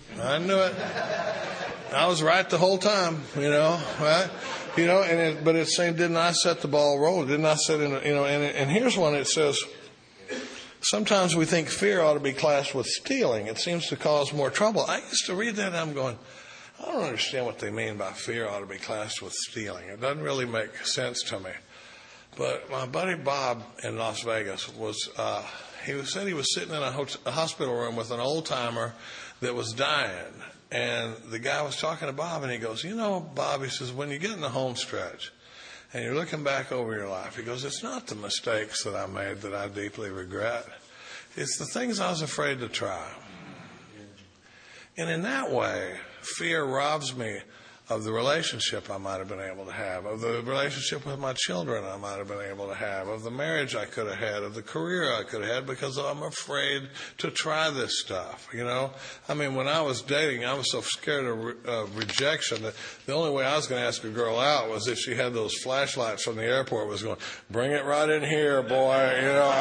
I was right the whole time, right? But it's saying, didn't I set the ball rolling? Didn't I set in, and here's one. It says, sometimes we think fear ought to be classed with stealing. It seems to cause more trouble. I used to read that and I'm going, I don't understand what they mean by fear ought to be classed with stealing. It doesn't really make sense to me. But my buddy Bob in Las Vegas said he was sitting in a hospital room with an old timer that was dying. And the guy was talking to Bob, and he goes, Bob, he says, when you get in the home stretch and you're looking back over your life, he goes, it's not the mistakes that I made that I deeply regret. It's the things I was afraid to try. And in that way, fear robs me of the relationship I might have been able to have, of the relationship with my children I might have been able to have, of the marriage I could have had, of the career I could have had, because I'm afraid to try this stuff, When I was dating, I was so scared of rejection that the only way I was going to ask a girl out was if she had those flashlights from the airport, was going, bring it right in here, boy,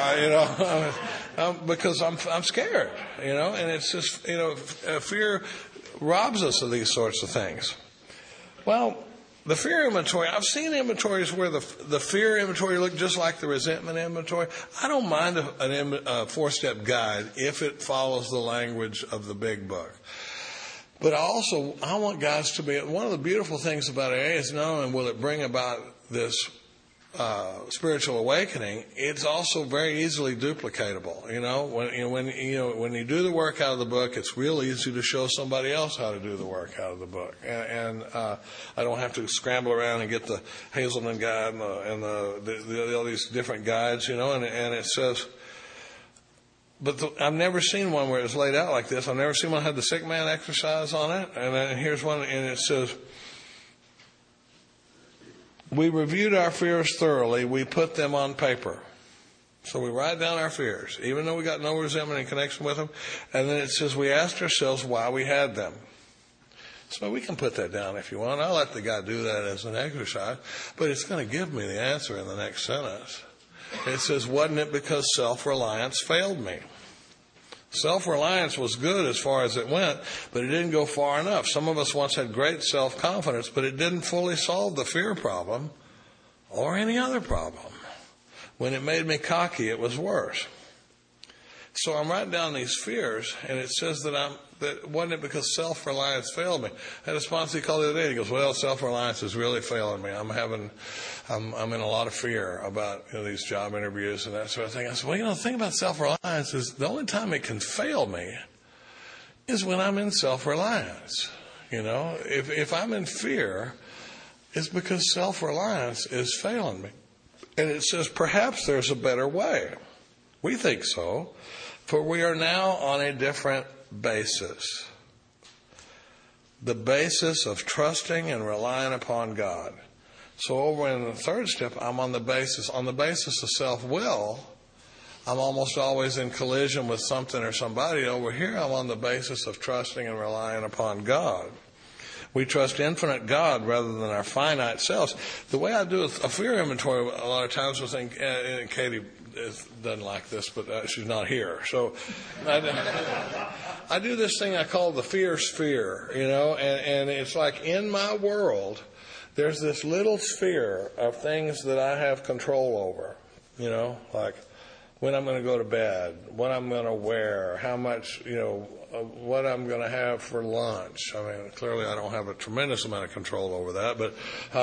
because I'm scared, and it's just, fear robs us of these sorts of things. Well, the fear inventory, I've seen inventories where the fear inventory looked just like the resentment inventory. I don't mind a 4-step guide if it follows the language of the big book. But I want guys to be, one of the beautiful things about AA is not only will it bring about this spiritual awakening, it's also very easily duplicatable. When you do the work out of the book, it's real easy to show somebody else how to do the work out of the book, and I don't have to scramble around and get the Hazelden guide and all these different guides, and it says. But I've never seen one where it's laid out like this. I've never seen one that had the sick man exercise on it, and here's one, and it says. We reviewed our fears thoroughly. We put them on paper. So we write down our fears, even though we got no resentment in connection with them. And then it says we asked ourselves why we had them. So we can put that down if you want. I'll let the guy do that as an exercise. But it's going to give me the answer in the next sentence. It says, wasn't it because self-reliance failed me? Self-reliance was good as far as it went, but it didn't go far enough. Some of us once had great self-confidence, but it didn't fully solve the fear problem or any other problem. When it made me cocky, it was worse. So I'm writing down these fears, and it says that wasn't it because self-reliance failed me? I had a sponsor call the other day. He goes, well, self-reliance is really failing me. I'm in a lot of fear about these job interviews and that sort of thing. I said, well, the thing about self-reliance is the only time it can fail me is when I'm in self-reliance. If I'm in fear, it's because self-reliance is failing me. And it says, perhaps there's a better way. We think so, for we are now on a different basis. The basis of trusting and relying upon God. So over in the third step, I'm on the basis of self-will. I'm almost always in collision with something or somebody. Over here, I'm on the basis of trusting and relying upon God. We trust infinite God rather than our finite selves. The way I do a fear inventory a lot of times, I think, and Katie doesn't like this, but she's not here. So I do this thing I call the fear sphere, and it's like in my world, there's this little sphere of things that I have control over, like when I'm going to go to bed, what I'm going to wear, how much, what I'm going to have for lunch. I mean, clearly I don't have a tremendous amount of control over that, but,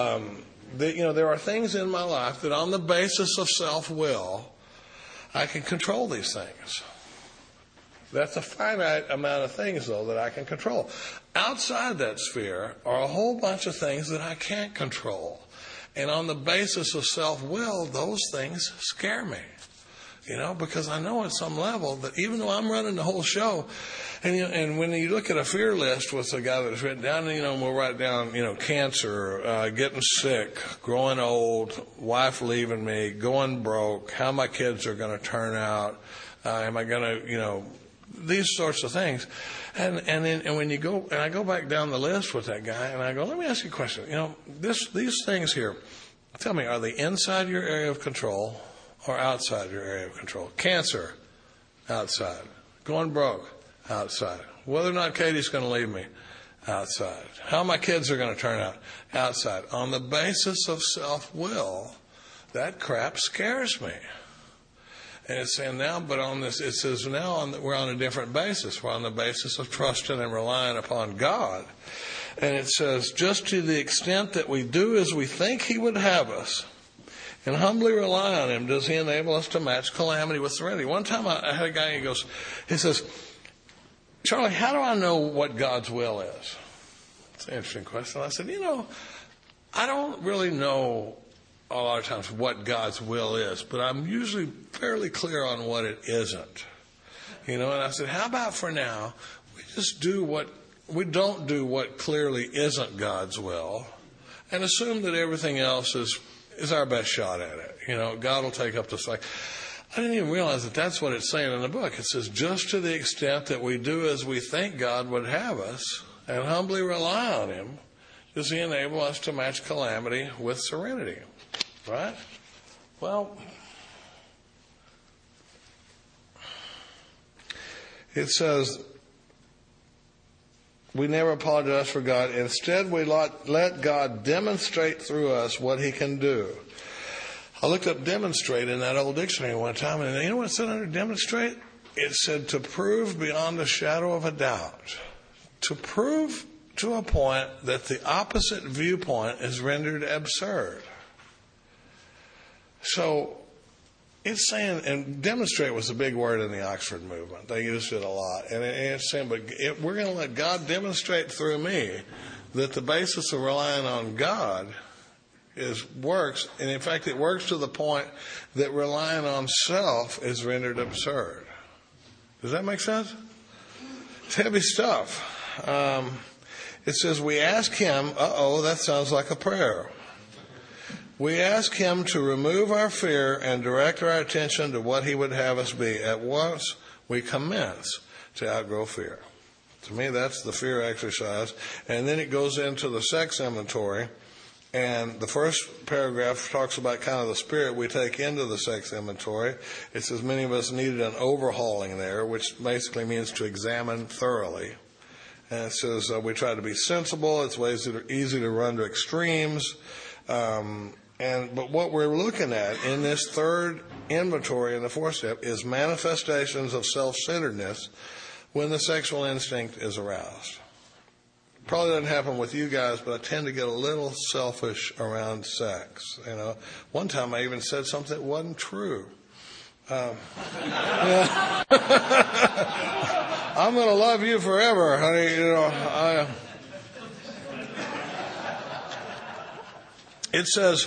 there are things in my life that on the basis of self-will, I can control these things. That's a finite amount of things, though, that I can control. Outside that sphere are a whole bunch of things that I can't control. And on the basis of self-will, those things scare me. Because I know at some level that even though I'm running the whole show, and when you look at a fear list with a guy that's written down, we'll write down, cancer, getting sick, growing old, wife leaving me, going broke, how my kids are going to turn out, am I going to, these sorts of things. And when you go, and I go back down the list with that guy, and I go, let me ask you a question. These things here, tell me, are they inside your area of control or outside your area of control? Cancer, outside. Going broke, outside. Whether or not Katie's going to leave me, outside. How my kids are going to turn out, outside. On the basis of self-will, that crap scares me. And it's saying now, but on this, it says now we're on a different basis. We're on the basis of trusting and relying upon God. And it says, just to the extent that we do as we think He would have us, and humbly rely on Him, does He enable us to match calamity with serenity. One time I had a guy, he says, Charlie, how do I know what God's will is? It's an interesting question. I said, I don't really know a lot of times what God's will is, but I'm usually fairly clear on what it isn't. And I said, how about for now, we don't do what clearly isn't God's will, and assume that everything else is our best shot at it. God will take up the slack. I didn't even realize that that's what it's saying in the book. It says, just to the extent that we do as we think God would have us and humbly rely on Him, does He enable us to match calamity with serenity. Right? Well, it says, we never apologize for God. Instead, we let God demonstrate through us what He can do. I looked up demonstrate in that old dictionary one time, and you know what it said under demonstrate? It said to prove beyond a shadow of a doubt. To prove to a point that the opposite viewpoint is rendered absurd. So it's saying, and demonstrate was a big word in the Oxford movement. They used it a lot. And it's saying, but we're going to let God demonstrate through me that the basis of relying on God works. And in fact, it works to the point that relying on self is rendered absurd. Does that make sense? It's heavy stuff. It says, we ask him, that sounds like a prayer. We ask him to remove our fear and direct our attention to what he would have us be. At once we commence to outgrow fear. To me, that's the fear exercise. And then it goes into the sex inventory. And the first paragraph talks about kind of the spirit we take into the sex inventory. It says many of us needed an overhauling there, which basically means to examine thoroughly. And it says we try to be sensible. It's ways that are easy to run to extremes. But what we're looking at in this third inventory in the fourth step is manifestations of self-centeredness when the sexual instinct is aroused. Probably doesn't happen with you guys, but I tend to get a little selfish around sex. One time I even said something that wasn't true. I'm going to love you forever, honey. It says,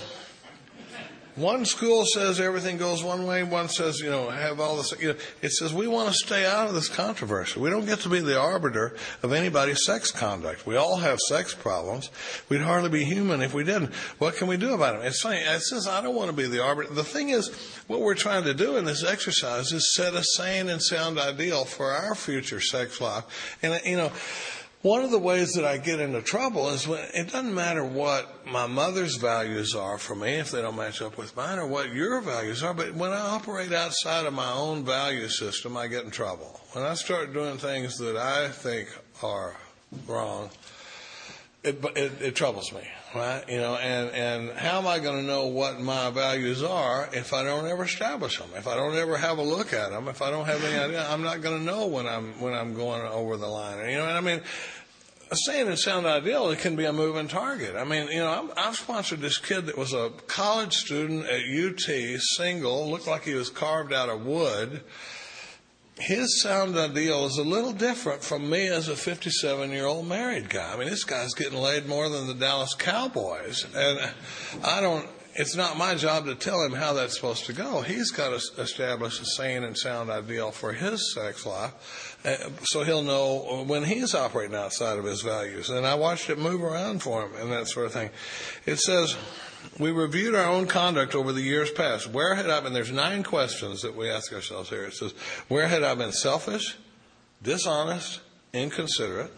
one school says everything goes one way. One says, have all this. It says we want to stay out of this controversy. We don't get to be the arbiter of anybody's sex conduct. We all have sex problems. We'd hardly be human if we didn't. What can we do about them? It's funny. It says I don't want to be the arbiter. The thing is, what we're trying to do in this exercise is set a sane and sound ideal for our future sex life. And, one of the ways that I get into trouble is when it doesn't matter what my mother's values are for me, if they don't match up with mine, or what your values are, but when I operate outside of my own value system, I get in trouble. When I start doing things that I think are wrong, it troubles me, right? And how am I going to know what my values are if I don't ever establish them? If I don't ever have a look at them, if I don't have any idea, I'm not going to know when I'm going over the line. A sane and sound ideal, it can be a moving target. I've sponsored this kid that was a college student at UT, single, looked like he was carved out of wood. His sound ideal is a little different from me as a 57-year-old married guy. This guy's getting laid more than the Dallas Cowboys. And it's not my job to tell him how that's supposed to go. He's got to establish a sane and sound ideal for his sex life, so he'll know when he's operating outside of his values. And I watched it move around for him and that sort of thing. It says, we reviewed our own conduct over the years past. Where had I been? There's 9 questions that we ask ourselves here. It says, where had I been selfish, dishonest, inconsiderate?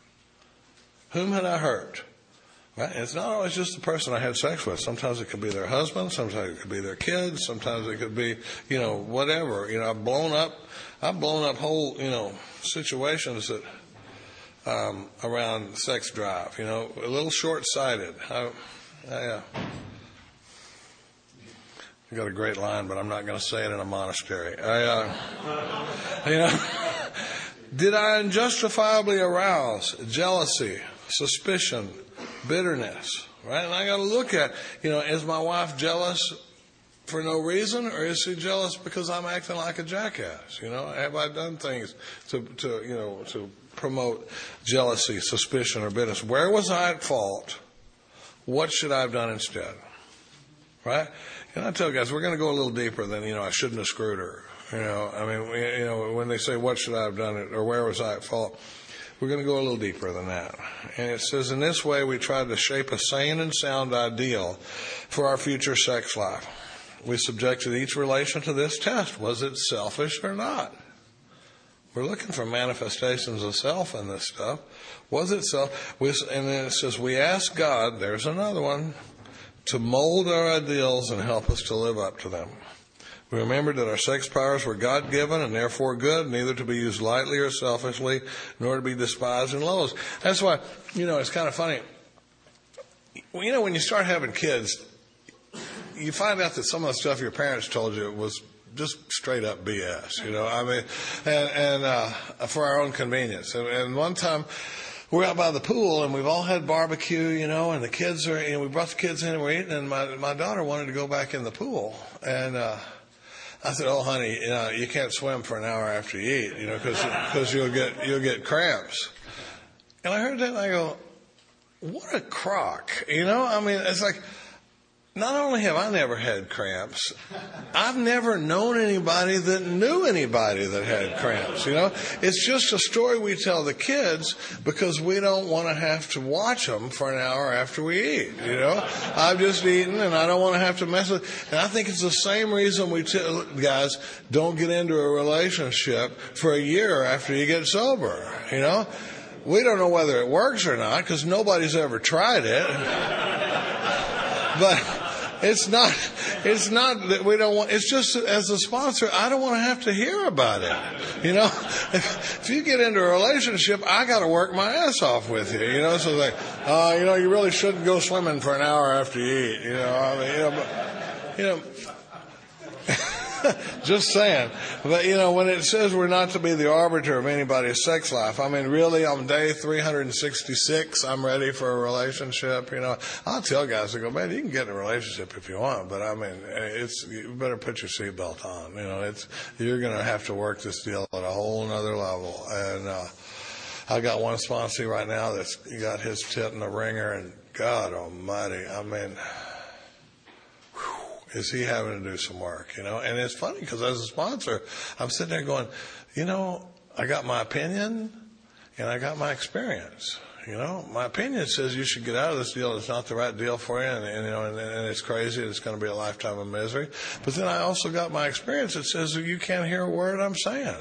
Whom had I hurt? Right? And it's not always just the person I had sex with. Sometimes it could be their husband. Sometimes it could be their kids. Sometimes it could be, whatever. I've blown up whole, situations that around sex drive. A little short-sighted. I got a great line, but I'm not going to say it in a monastery. Did I unjustifiably arouse jealousy, suspicion, bitterness? Right? And I got to look at, is my wife jealous for no reason, or is she jealous because I'm acting like a jackass? Have I done things to promote jealousy, suspicion, or bitterness? Where was I at fault? What should I have done instead? Right? And I tell guys, we're going to go a little deeper than, I shouldn't have screwed her. When they say, what should I have done, or where was I at fault? We're going to go a little deeper than that. And it says, in this way, we try to shape a sane and sound ideal for our future sex life. We subjected each relation to this test. Was it selfish or not? We're looking for manifestations of self in this stuff. Was it self? And then it says, we ask God, there's another one, to mold our ideals and help us to live up to them. We remembered that our sex powers were God-given and therefore good, neither to be used lightly or selfishly, nor to be despised and loathed. That's why, it's kind of funny. When you start having kids, you find out that some of the stuff your parents told you was just straight up BS, and for our own convenience. And one time, we're out by the pool and we've all had barbecue, and the kids are, we brought the kids in and we're eating, and my daughter wanted to go back in the pool. And, I said, "Oh, honey, you can't swim for an hour after you eat, because you'll get cramps." And I heard that and I go, what a crock, it's like, not only have I never had cramps, I've never known anybody that knew anybody that had cramps, It's just a story we tell the kids because we don't want to have to watch them for an hour after we eat, I've just eaten and I don't want to have to mess with it. And I think it's the same reason we tell guys, don't get into a relationship for a year after you get sober, We don't know whether it works or not because nobody's ever tried it. But it's not that we don't want, it's just that as a sponsor, I don't want to have to hear about it. If you get into a relationship, I got to work my ass off with you, so like, you really shouldn't go swimming for an hour after you eat, just saying. But, when it says we're not to be the arbiter of anybody's sex life, really, on day 366, I'm ready for a relationship. I'll tell guys, I go, man, you can get in a relationship if you want, but you better put your seatbelt on. You're going to have to work this deal at a whole nother level. And, I got one sponsor right now that's got his tit in the ringer, and God almighty, is he having to do some work, And it's funny because as a sponsor, I'm sitting there going, I got my opinion and I got my experience. My opinion says you should get out of this deal. It's not the right deal for you, and it's crazy. It's going to be a lifetime of misery. But then I also got my experience that says you can't hear a word I'm saying.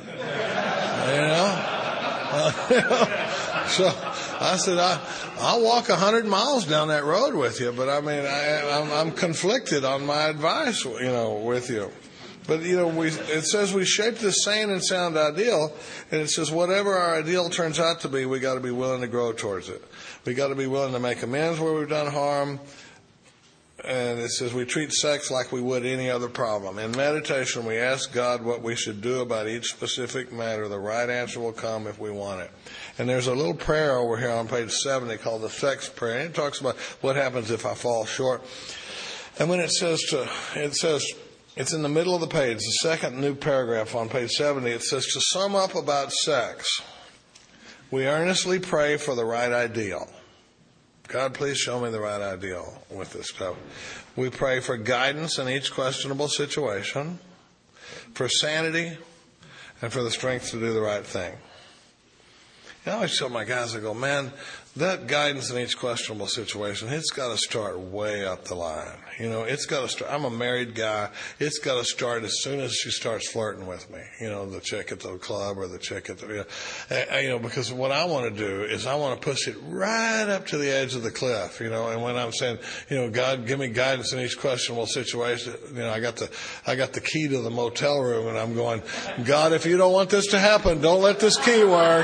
So I said, I'll walk 100 miles down that road with you, but I'm conflicted on my advice, with you. But, it says we shape this sane and sound ideal, and it says whatever our ideal turns out to be, we got to be willing to grow towards it. We got to be willing to make amends where we've done harm. And it says we treat sex like we would any other problem. In meditation, we ask God what we should do about each specific matter. The right answer will come if we want it. And there's a little prayer over here on page 70 called the sex prayer. And it talks about what happens if I fall short. And when it says, it's in the middle of the page, the second new paragraph on page 70. It says, to sum up about sex, we earnestly pray for the right ideal. God, please show me the right ideal with this stuff. We pray for guidance in each questionable situation, for sanity, and for the strength to do the right thing. I always tell my guys, I go, man, that guidance in each questionable situation, it's got to start way up the line. It's got to start. I'm a married guy. It's got to start as soon as she starts flirting with me. The chick at the club or the chick at the, because what I want to do is I want to push it right up to the edge of the cliff. And when I'm saying, God, give me guidance in each questionable situation, I got the key to the motel room, and I'm going, God, if you don't want this to happen, don't let this key work.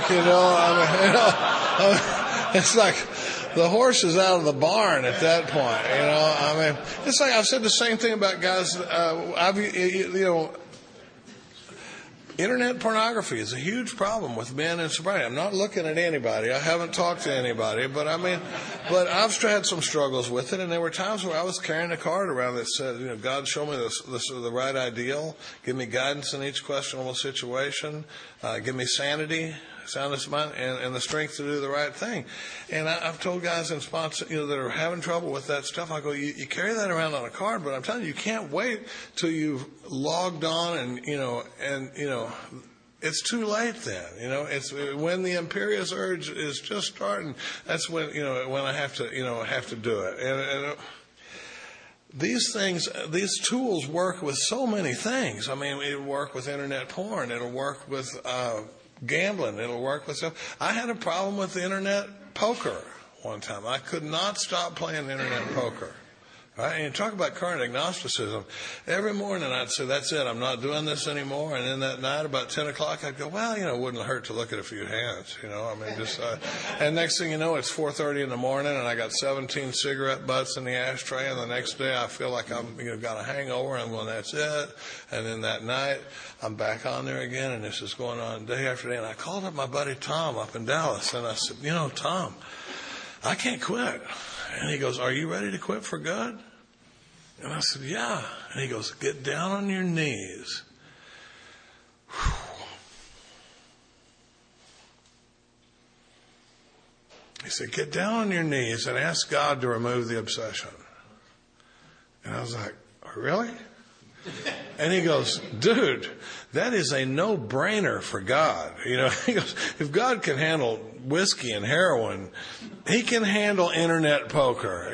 It's like the horse is out of the barn at that point, It's like I've said the same thing about guys. Internet pornography is a huge problem with men in sobriety. I'm not looking at anybody. I haven't talked to anybody, but I've had some struggles with it, and there were times where I was carrying a card around that said, God, show me the right ideal. Give me guidance in each questionable situation. Give me sanity, soundness of mind, and the strength to do the right thing. And I've told guys in sponsor, that are having trouble with that stuff, I go, you carry that around on a card, but I'm telling you, you can't wait till you've logged on and it's too late then. It's when the imperious urge is just starting. That's when I have to do it. And these things, these tools work with so many things. It'll work with internet porn. It'll work with gambling. It'll work with stuff. I had a problem with the internet poker one time. I could not stop playing internet poker. Right? And talk about current agnosticism. Every morning I'd say, that's it, I'm not doing this anymore. And then that night about 10 o'clock, I'd go, well, it wouldn't hurt to look at a few hands, and next thing you know, it's 4:30 in the morning and I got 17 cigarette butts in the ashtray. And the next day I feel like I'm, got a hangover. And well, that's it. And then that night I'm back on there again. And this is going on day after day. And I called up my buddy Tom up in Dallas and I said, Tom, I can't quit. And he goes, are you ready to quit for good? And I said, yeah. And he goes, get down on your knees. Whew. He said, get down on your knees and ask God to remove the obsession. And I was like, really? And he goes, dude, that is a no-brainer for God. He goes, if God can handle whiskey and heroin, he can handle internet poker,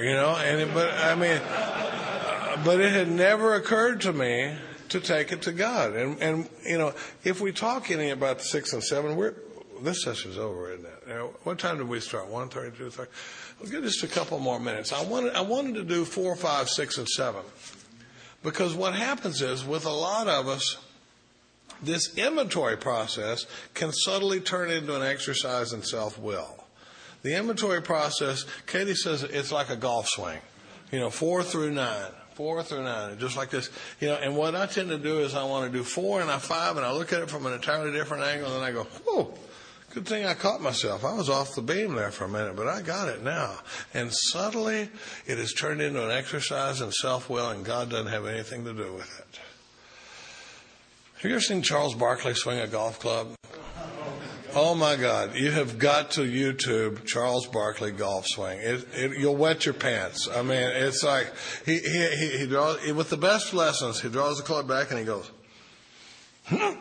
but it had never occurred to me to take it to God. And if we talk any about the 6 and 7, this session's over, isn't it? What time did we start? 1:30, 2:30? We'll give just a couple more minutes. I wanted to do 4, 5, 6, and 7. Because what happens is, with a lot of us, this inventory process can subtly turn into an exercise in self-will. The inventory process, Katie says it's like a golf swing. 4 through 9. 4 through 9, just like this. And what I tend to do is I want to do 4 and 5, and I look at it from an entirely different angle, and then I go, whoa, good thing I caught myself. I was off the beam there for a minute, but I got it now. And subtly, it has turned into an exercise in self-will, and God doesn't have anything to do with it. Have you ever seen Charles Barkley swing a golf club? Oh my God! You have got to YouTube Charles Barkley golf swing. You'll wet your pants. I mean, it's like he draws with the best lessons. He draws the club back and he goes, I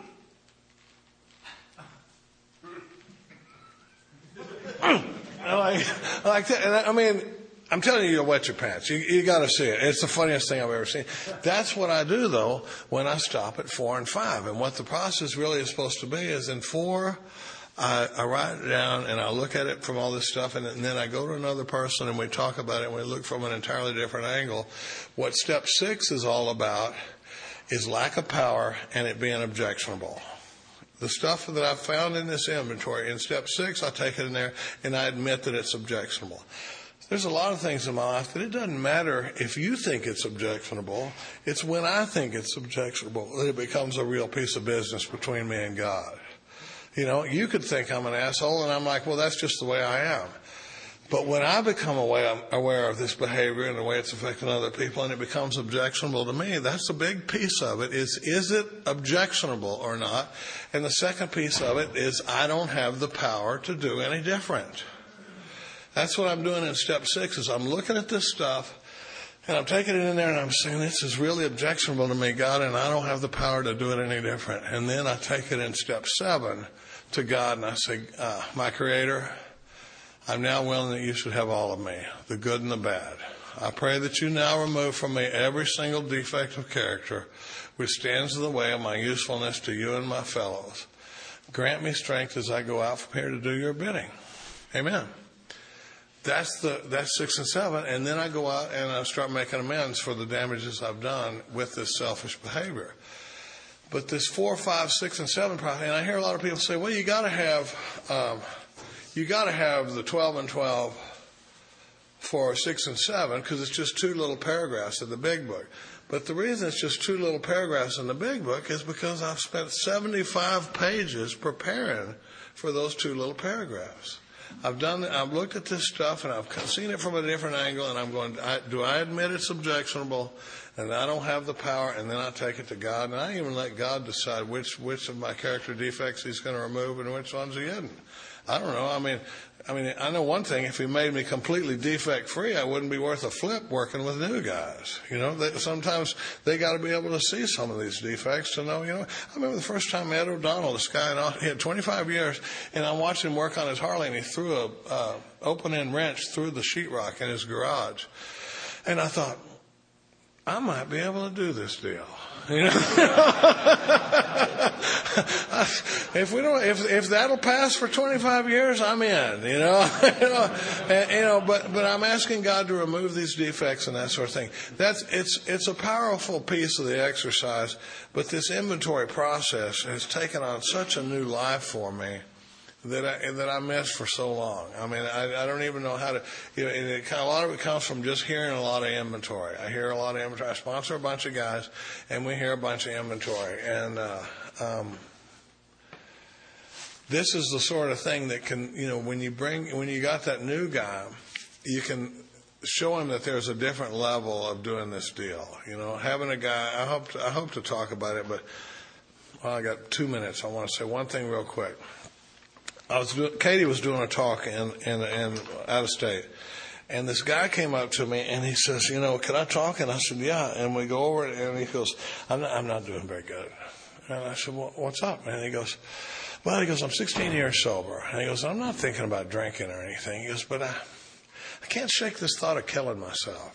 like that. And I'm telling you, you'll wet your pants. You got to see it. It's the funniest thing I've ever seen. That's what I do though when I stop at 4 and 5. And what the process really is supposed to be is in 4. I write it down and I look at it from all this stuff, and then I go to another person and we talk about it and we look from an entirely different angle. What step 6 is all about is lack of power and it being objectionable. The stuff that I've found in this inventory, in step 6, I take it in there and I admit that it's objectionable. There's a lot of things in my life that it doesn't matter if you think it's objectionable. It's when I think it's objectionable that it becomes a real piece of business between me and God. You could think I'm an asshole, and I'm like, well, that's just the way I am. But when I become aware of this behavior and the way it's affecting other people, and it becomes objectionable to me, that's a big piece of it. Is it objectionable or not? And the second piece of it is I don't have the power to do any different. That's what I'm doing in step 6, is I'm looking at this stuff, and I'm taking it in there and I'm saying, this is really objectionable to me, God, and I don't have the power to do it any different. And then I take it in step 7 to God and I say, my Creator, I'm now willing that you should have all of me, the good and the bad. I pray that you now remove from me every single defect of character which stands in the way of my usefulness to you and my fellows. Grant me strength as I go out from here to do your bidding. Amen. That's 6 and 7, and then I go out and I start making amends for the damages I've done with this selfish behavior. But this 4, 5, 6, and 7, and I hear a lot of people say, well, you got to have the 12 and 12 for 6 and 7 because it's just 2 little paragraphs in the big book. But the reason it's just 2 little paragraphs in the big book is because I've spent 75 pages preparing for those 2 little paragraphs. I've looked at this stuff and I've seen it from a different angle, and I'm going, do I admit it's objectionable and I don't have the power? And then I take it to God, and I even let God decide which of my character defects he's going to remove and which ones he isn't. I don't know. I mean, I know one thing. If he made me completely defect free, I wouldn't be worth a flip working with new guys. Sometimes they got to be able to see some of these defects to know, I remember the first time Ed O'Donnell, this guy, he had 25 years, and I watched him work on his Harley, and he threw a open-end wrench through the sheetrock in his garage. And I thought, I might be able to do this deal. if that'll pass for 25 years, I'm in, but I'm asking God to remove these defects and that sort of thing. It's a powerful piece of the exercise, but this inventory process has taken on such a new life for me that I missed for so long. I mean, I don't even know how to, a lot of it comes from just hearing a lot of inventory. I hear a lot of inventory. I sponsor a bunch of guys, and we hear a bunch of inventory. And this is the sort of thing that can, when you got that new guy, you can show him that there's a different level of doing this deal. Having a guy, I hope to talk about it, but I got 2 minutes. I want to say one thing real quick. Katie was doing a talk in out of state, and this guy came up to me and he says, "Can I talk?" And I said, "Yeah." And we go over it, and he goes, "I'm not doing very good." And I said, "Well, what's up?" And he goes, "I'm 16 years sober." And he goes, "I'm not thinking about drinking or anything." He goes, "But I can't shake this thought of killing myself."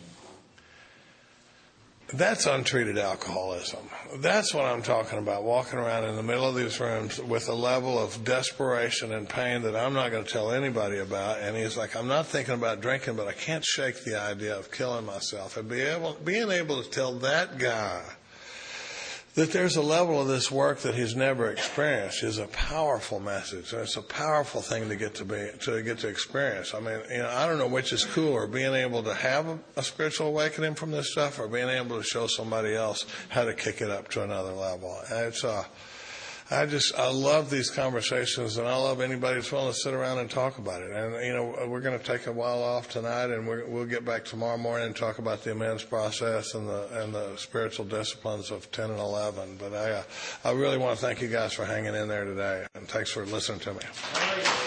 That's untreated alcoholism. That's what I'm talking about, walking around in the middle of these rooms with a level of desperation and pain that I'm not going to tell anybody about. And he's like, "I'm not thinking about drinking, but I can't shake the idea of killing myself." And being able to tell that guy that there's a level of this work that he's never experienced is a powerful message. It's a powerful thing to get to experience. I mean, I don't know which is cooler, being able to have a spiritual awakening from this stuff, or being able to show somebody else how to kick it up to another level. And I love these conversations, and I love anybody that's willing to sit around and talk about it. And, we're going to take a while off tonight, and we'll get back tomorrow morning and talk about the amends process and the spiritual disciplines of 10 and 11. But I really want to thank you guys for hanging in there today, and thanks for listening to me.